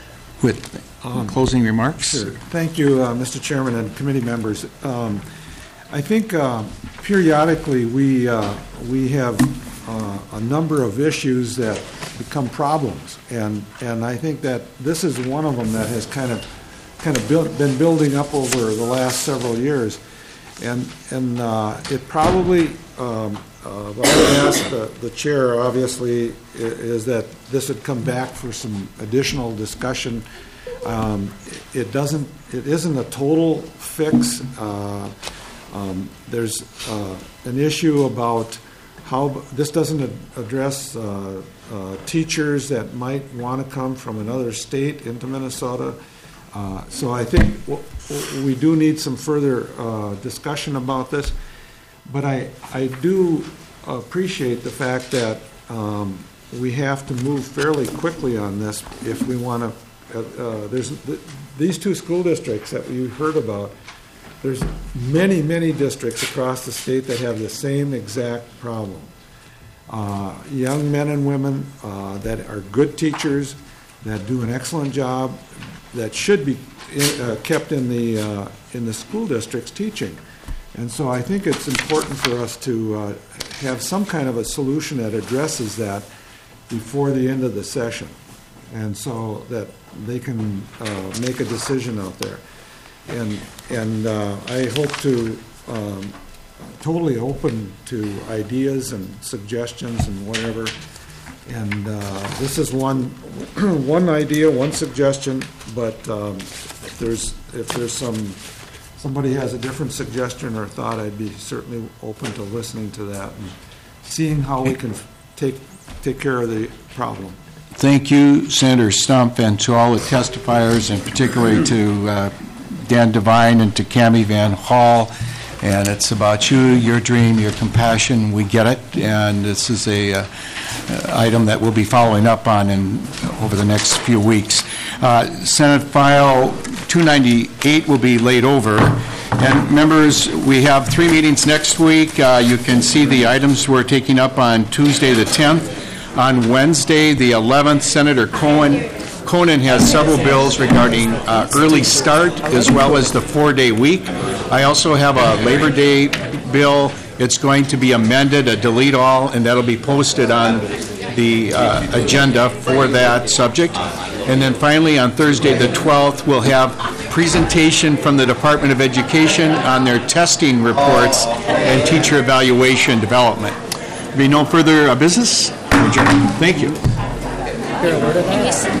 with Um, closing remarks? Sure. Thank you, uh, Mister Chairman and committee members. Um, I think uh, periodically we uh, we have uh, a number of issues that become problems, and and I think that this is one of them that has kind of kind of built, been building up over the last several years, and and uh, it probably. Um, uh, what I would ask the, the chair, obviously, is that this would come back for some additional discussion. Um, it doesn't. It isn't a total fix. Uh, um, there's uh, an issue about how this doesn't ad- address uh, uh, teachers that might want to come from another state into Minnesota. Uh, so I think w- w- we do need some further uh, discussion about this. But I I do appreciate the fact that um, we have to move fairly quickly on this if we want to. Uh, uh, there's th- these two school districts that you heard about there's many, many districts across the state that have the same exact problem. Uh, young men and women uh, that are good teachers, that do an excellent job, that should be in, uh, kept in the uh, in the school districts teaching. And so I think it's important for us to uh, have some kind of a solution that addresses that before the end of the session, and so that they can uh, make a decision out there. And and uh, I hope to um, totally open to ideas and suggestions and whatever. And uh, this is one one idea, one suggestion. But um, if there's if there's some somebody has a different suggestion or thought, I'd be certainly open to listening to that and seeing how we can take take care of the problem. Thank you, Senator Stump, and to all the testifiers, and particularly to uh, Dan Devine and to Cammie Van Hall. And it's about you, your dream, your compassion. We get it, and this is a uh, item that we'll be following up on in over the next few weeks. Uh, Senate File two ninety-eight will be laid over. And members, we have three meetings next week. Uh, you can see the items we're taking up on Tuesday the tenth. On Wednesday the eleventh, Senator Cohen Conan has several bills regarding uh, early start as well as the four-day week. I also have a Labor Day bill. It's going to be amended, a delete all, and that'll be posted on the uh, agenda for that subject. And then finally, on Thursday the twelfth, we'll have presentation from the Department of Education on their testing reports and teacher evaluation development. There be no further uh, business. Thank you.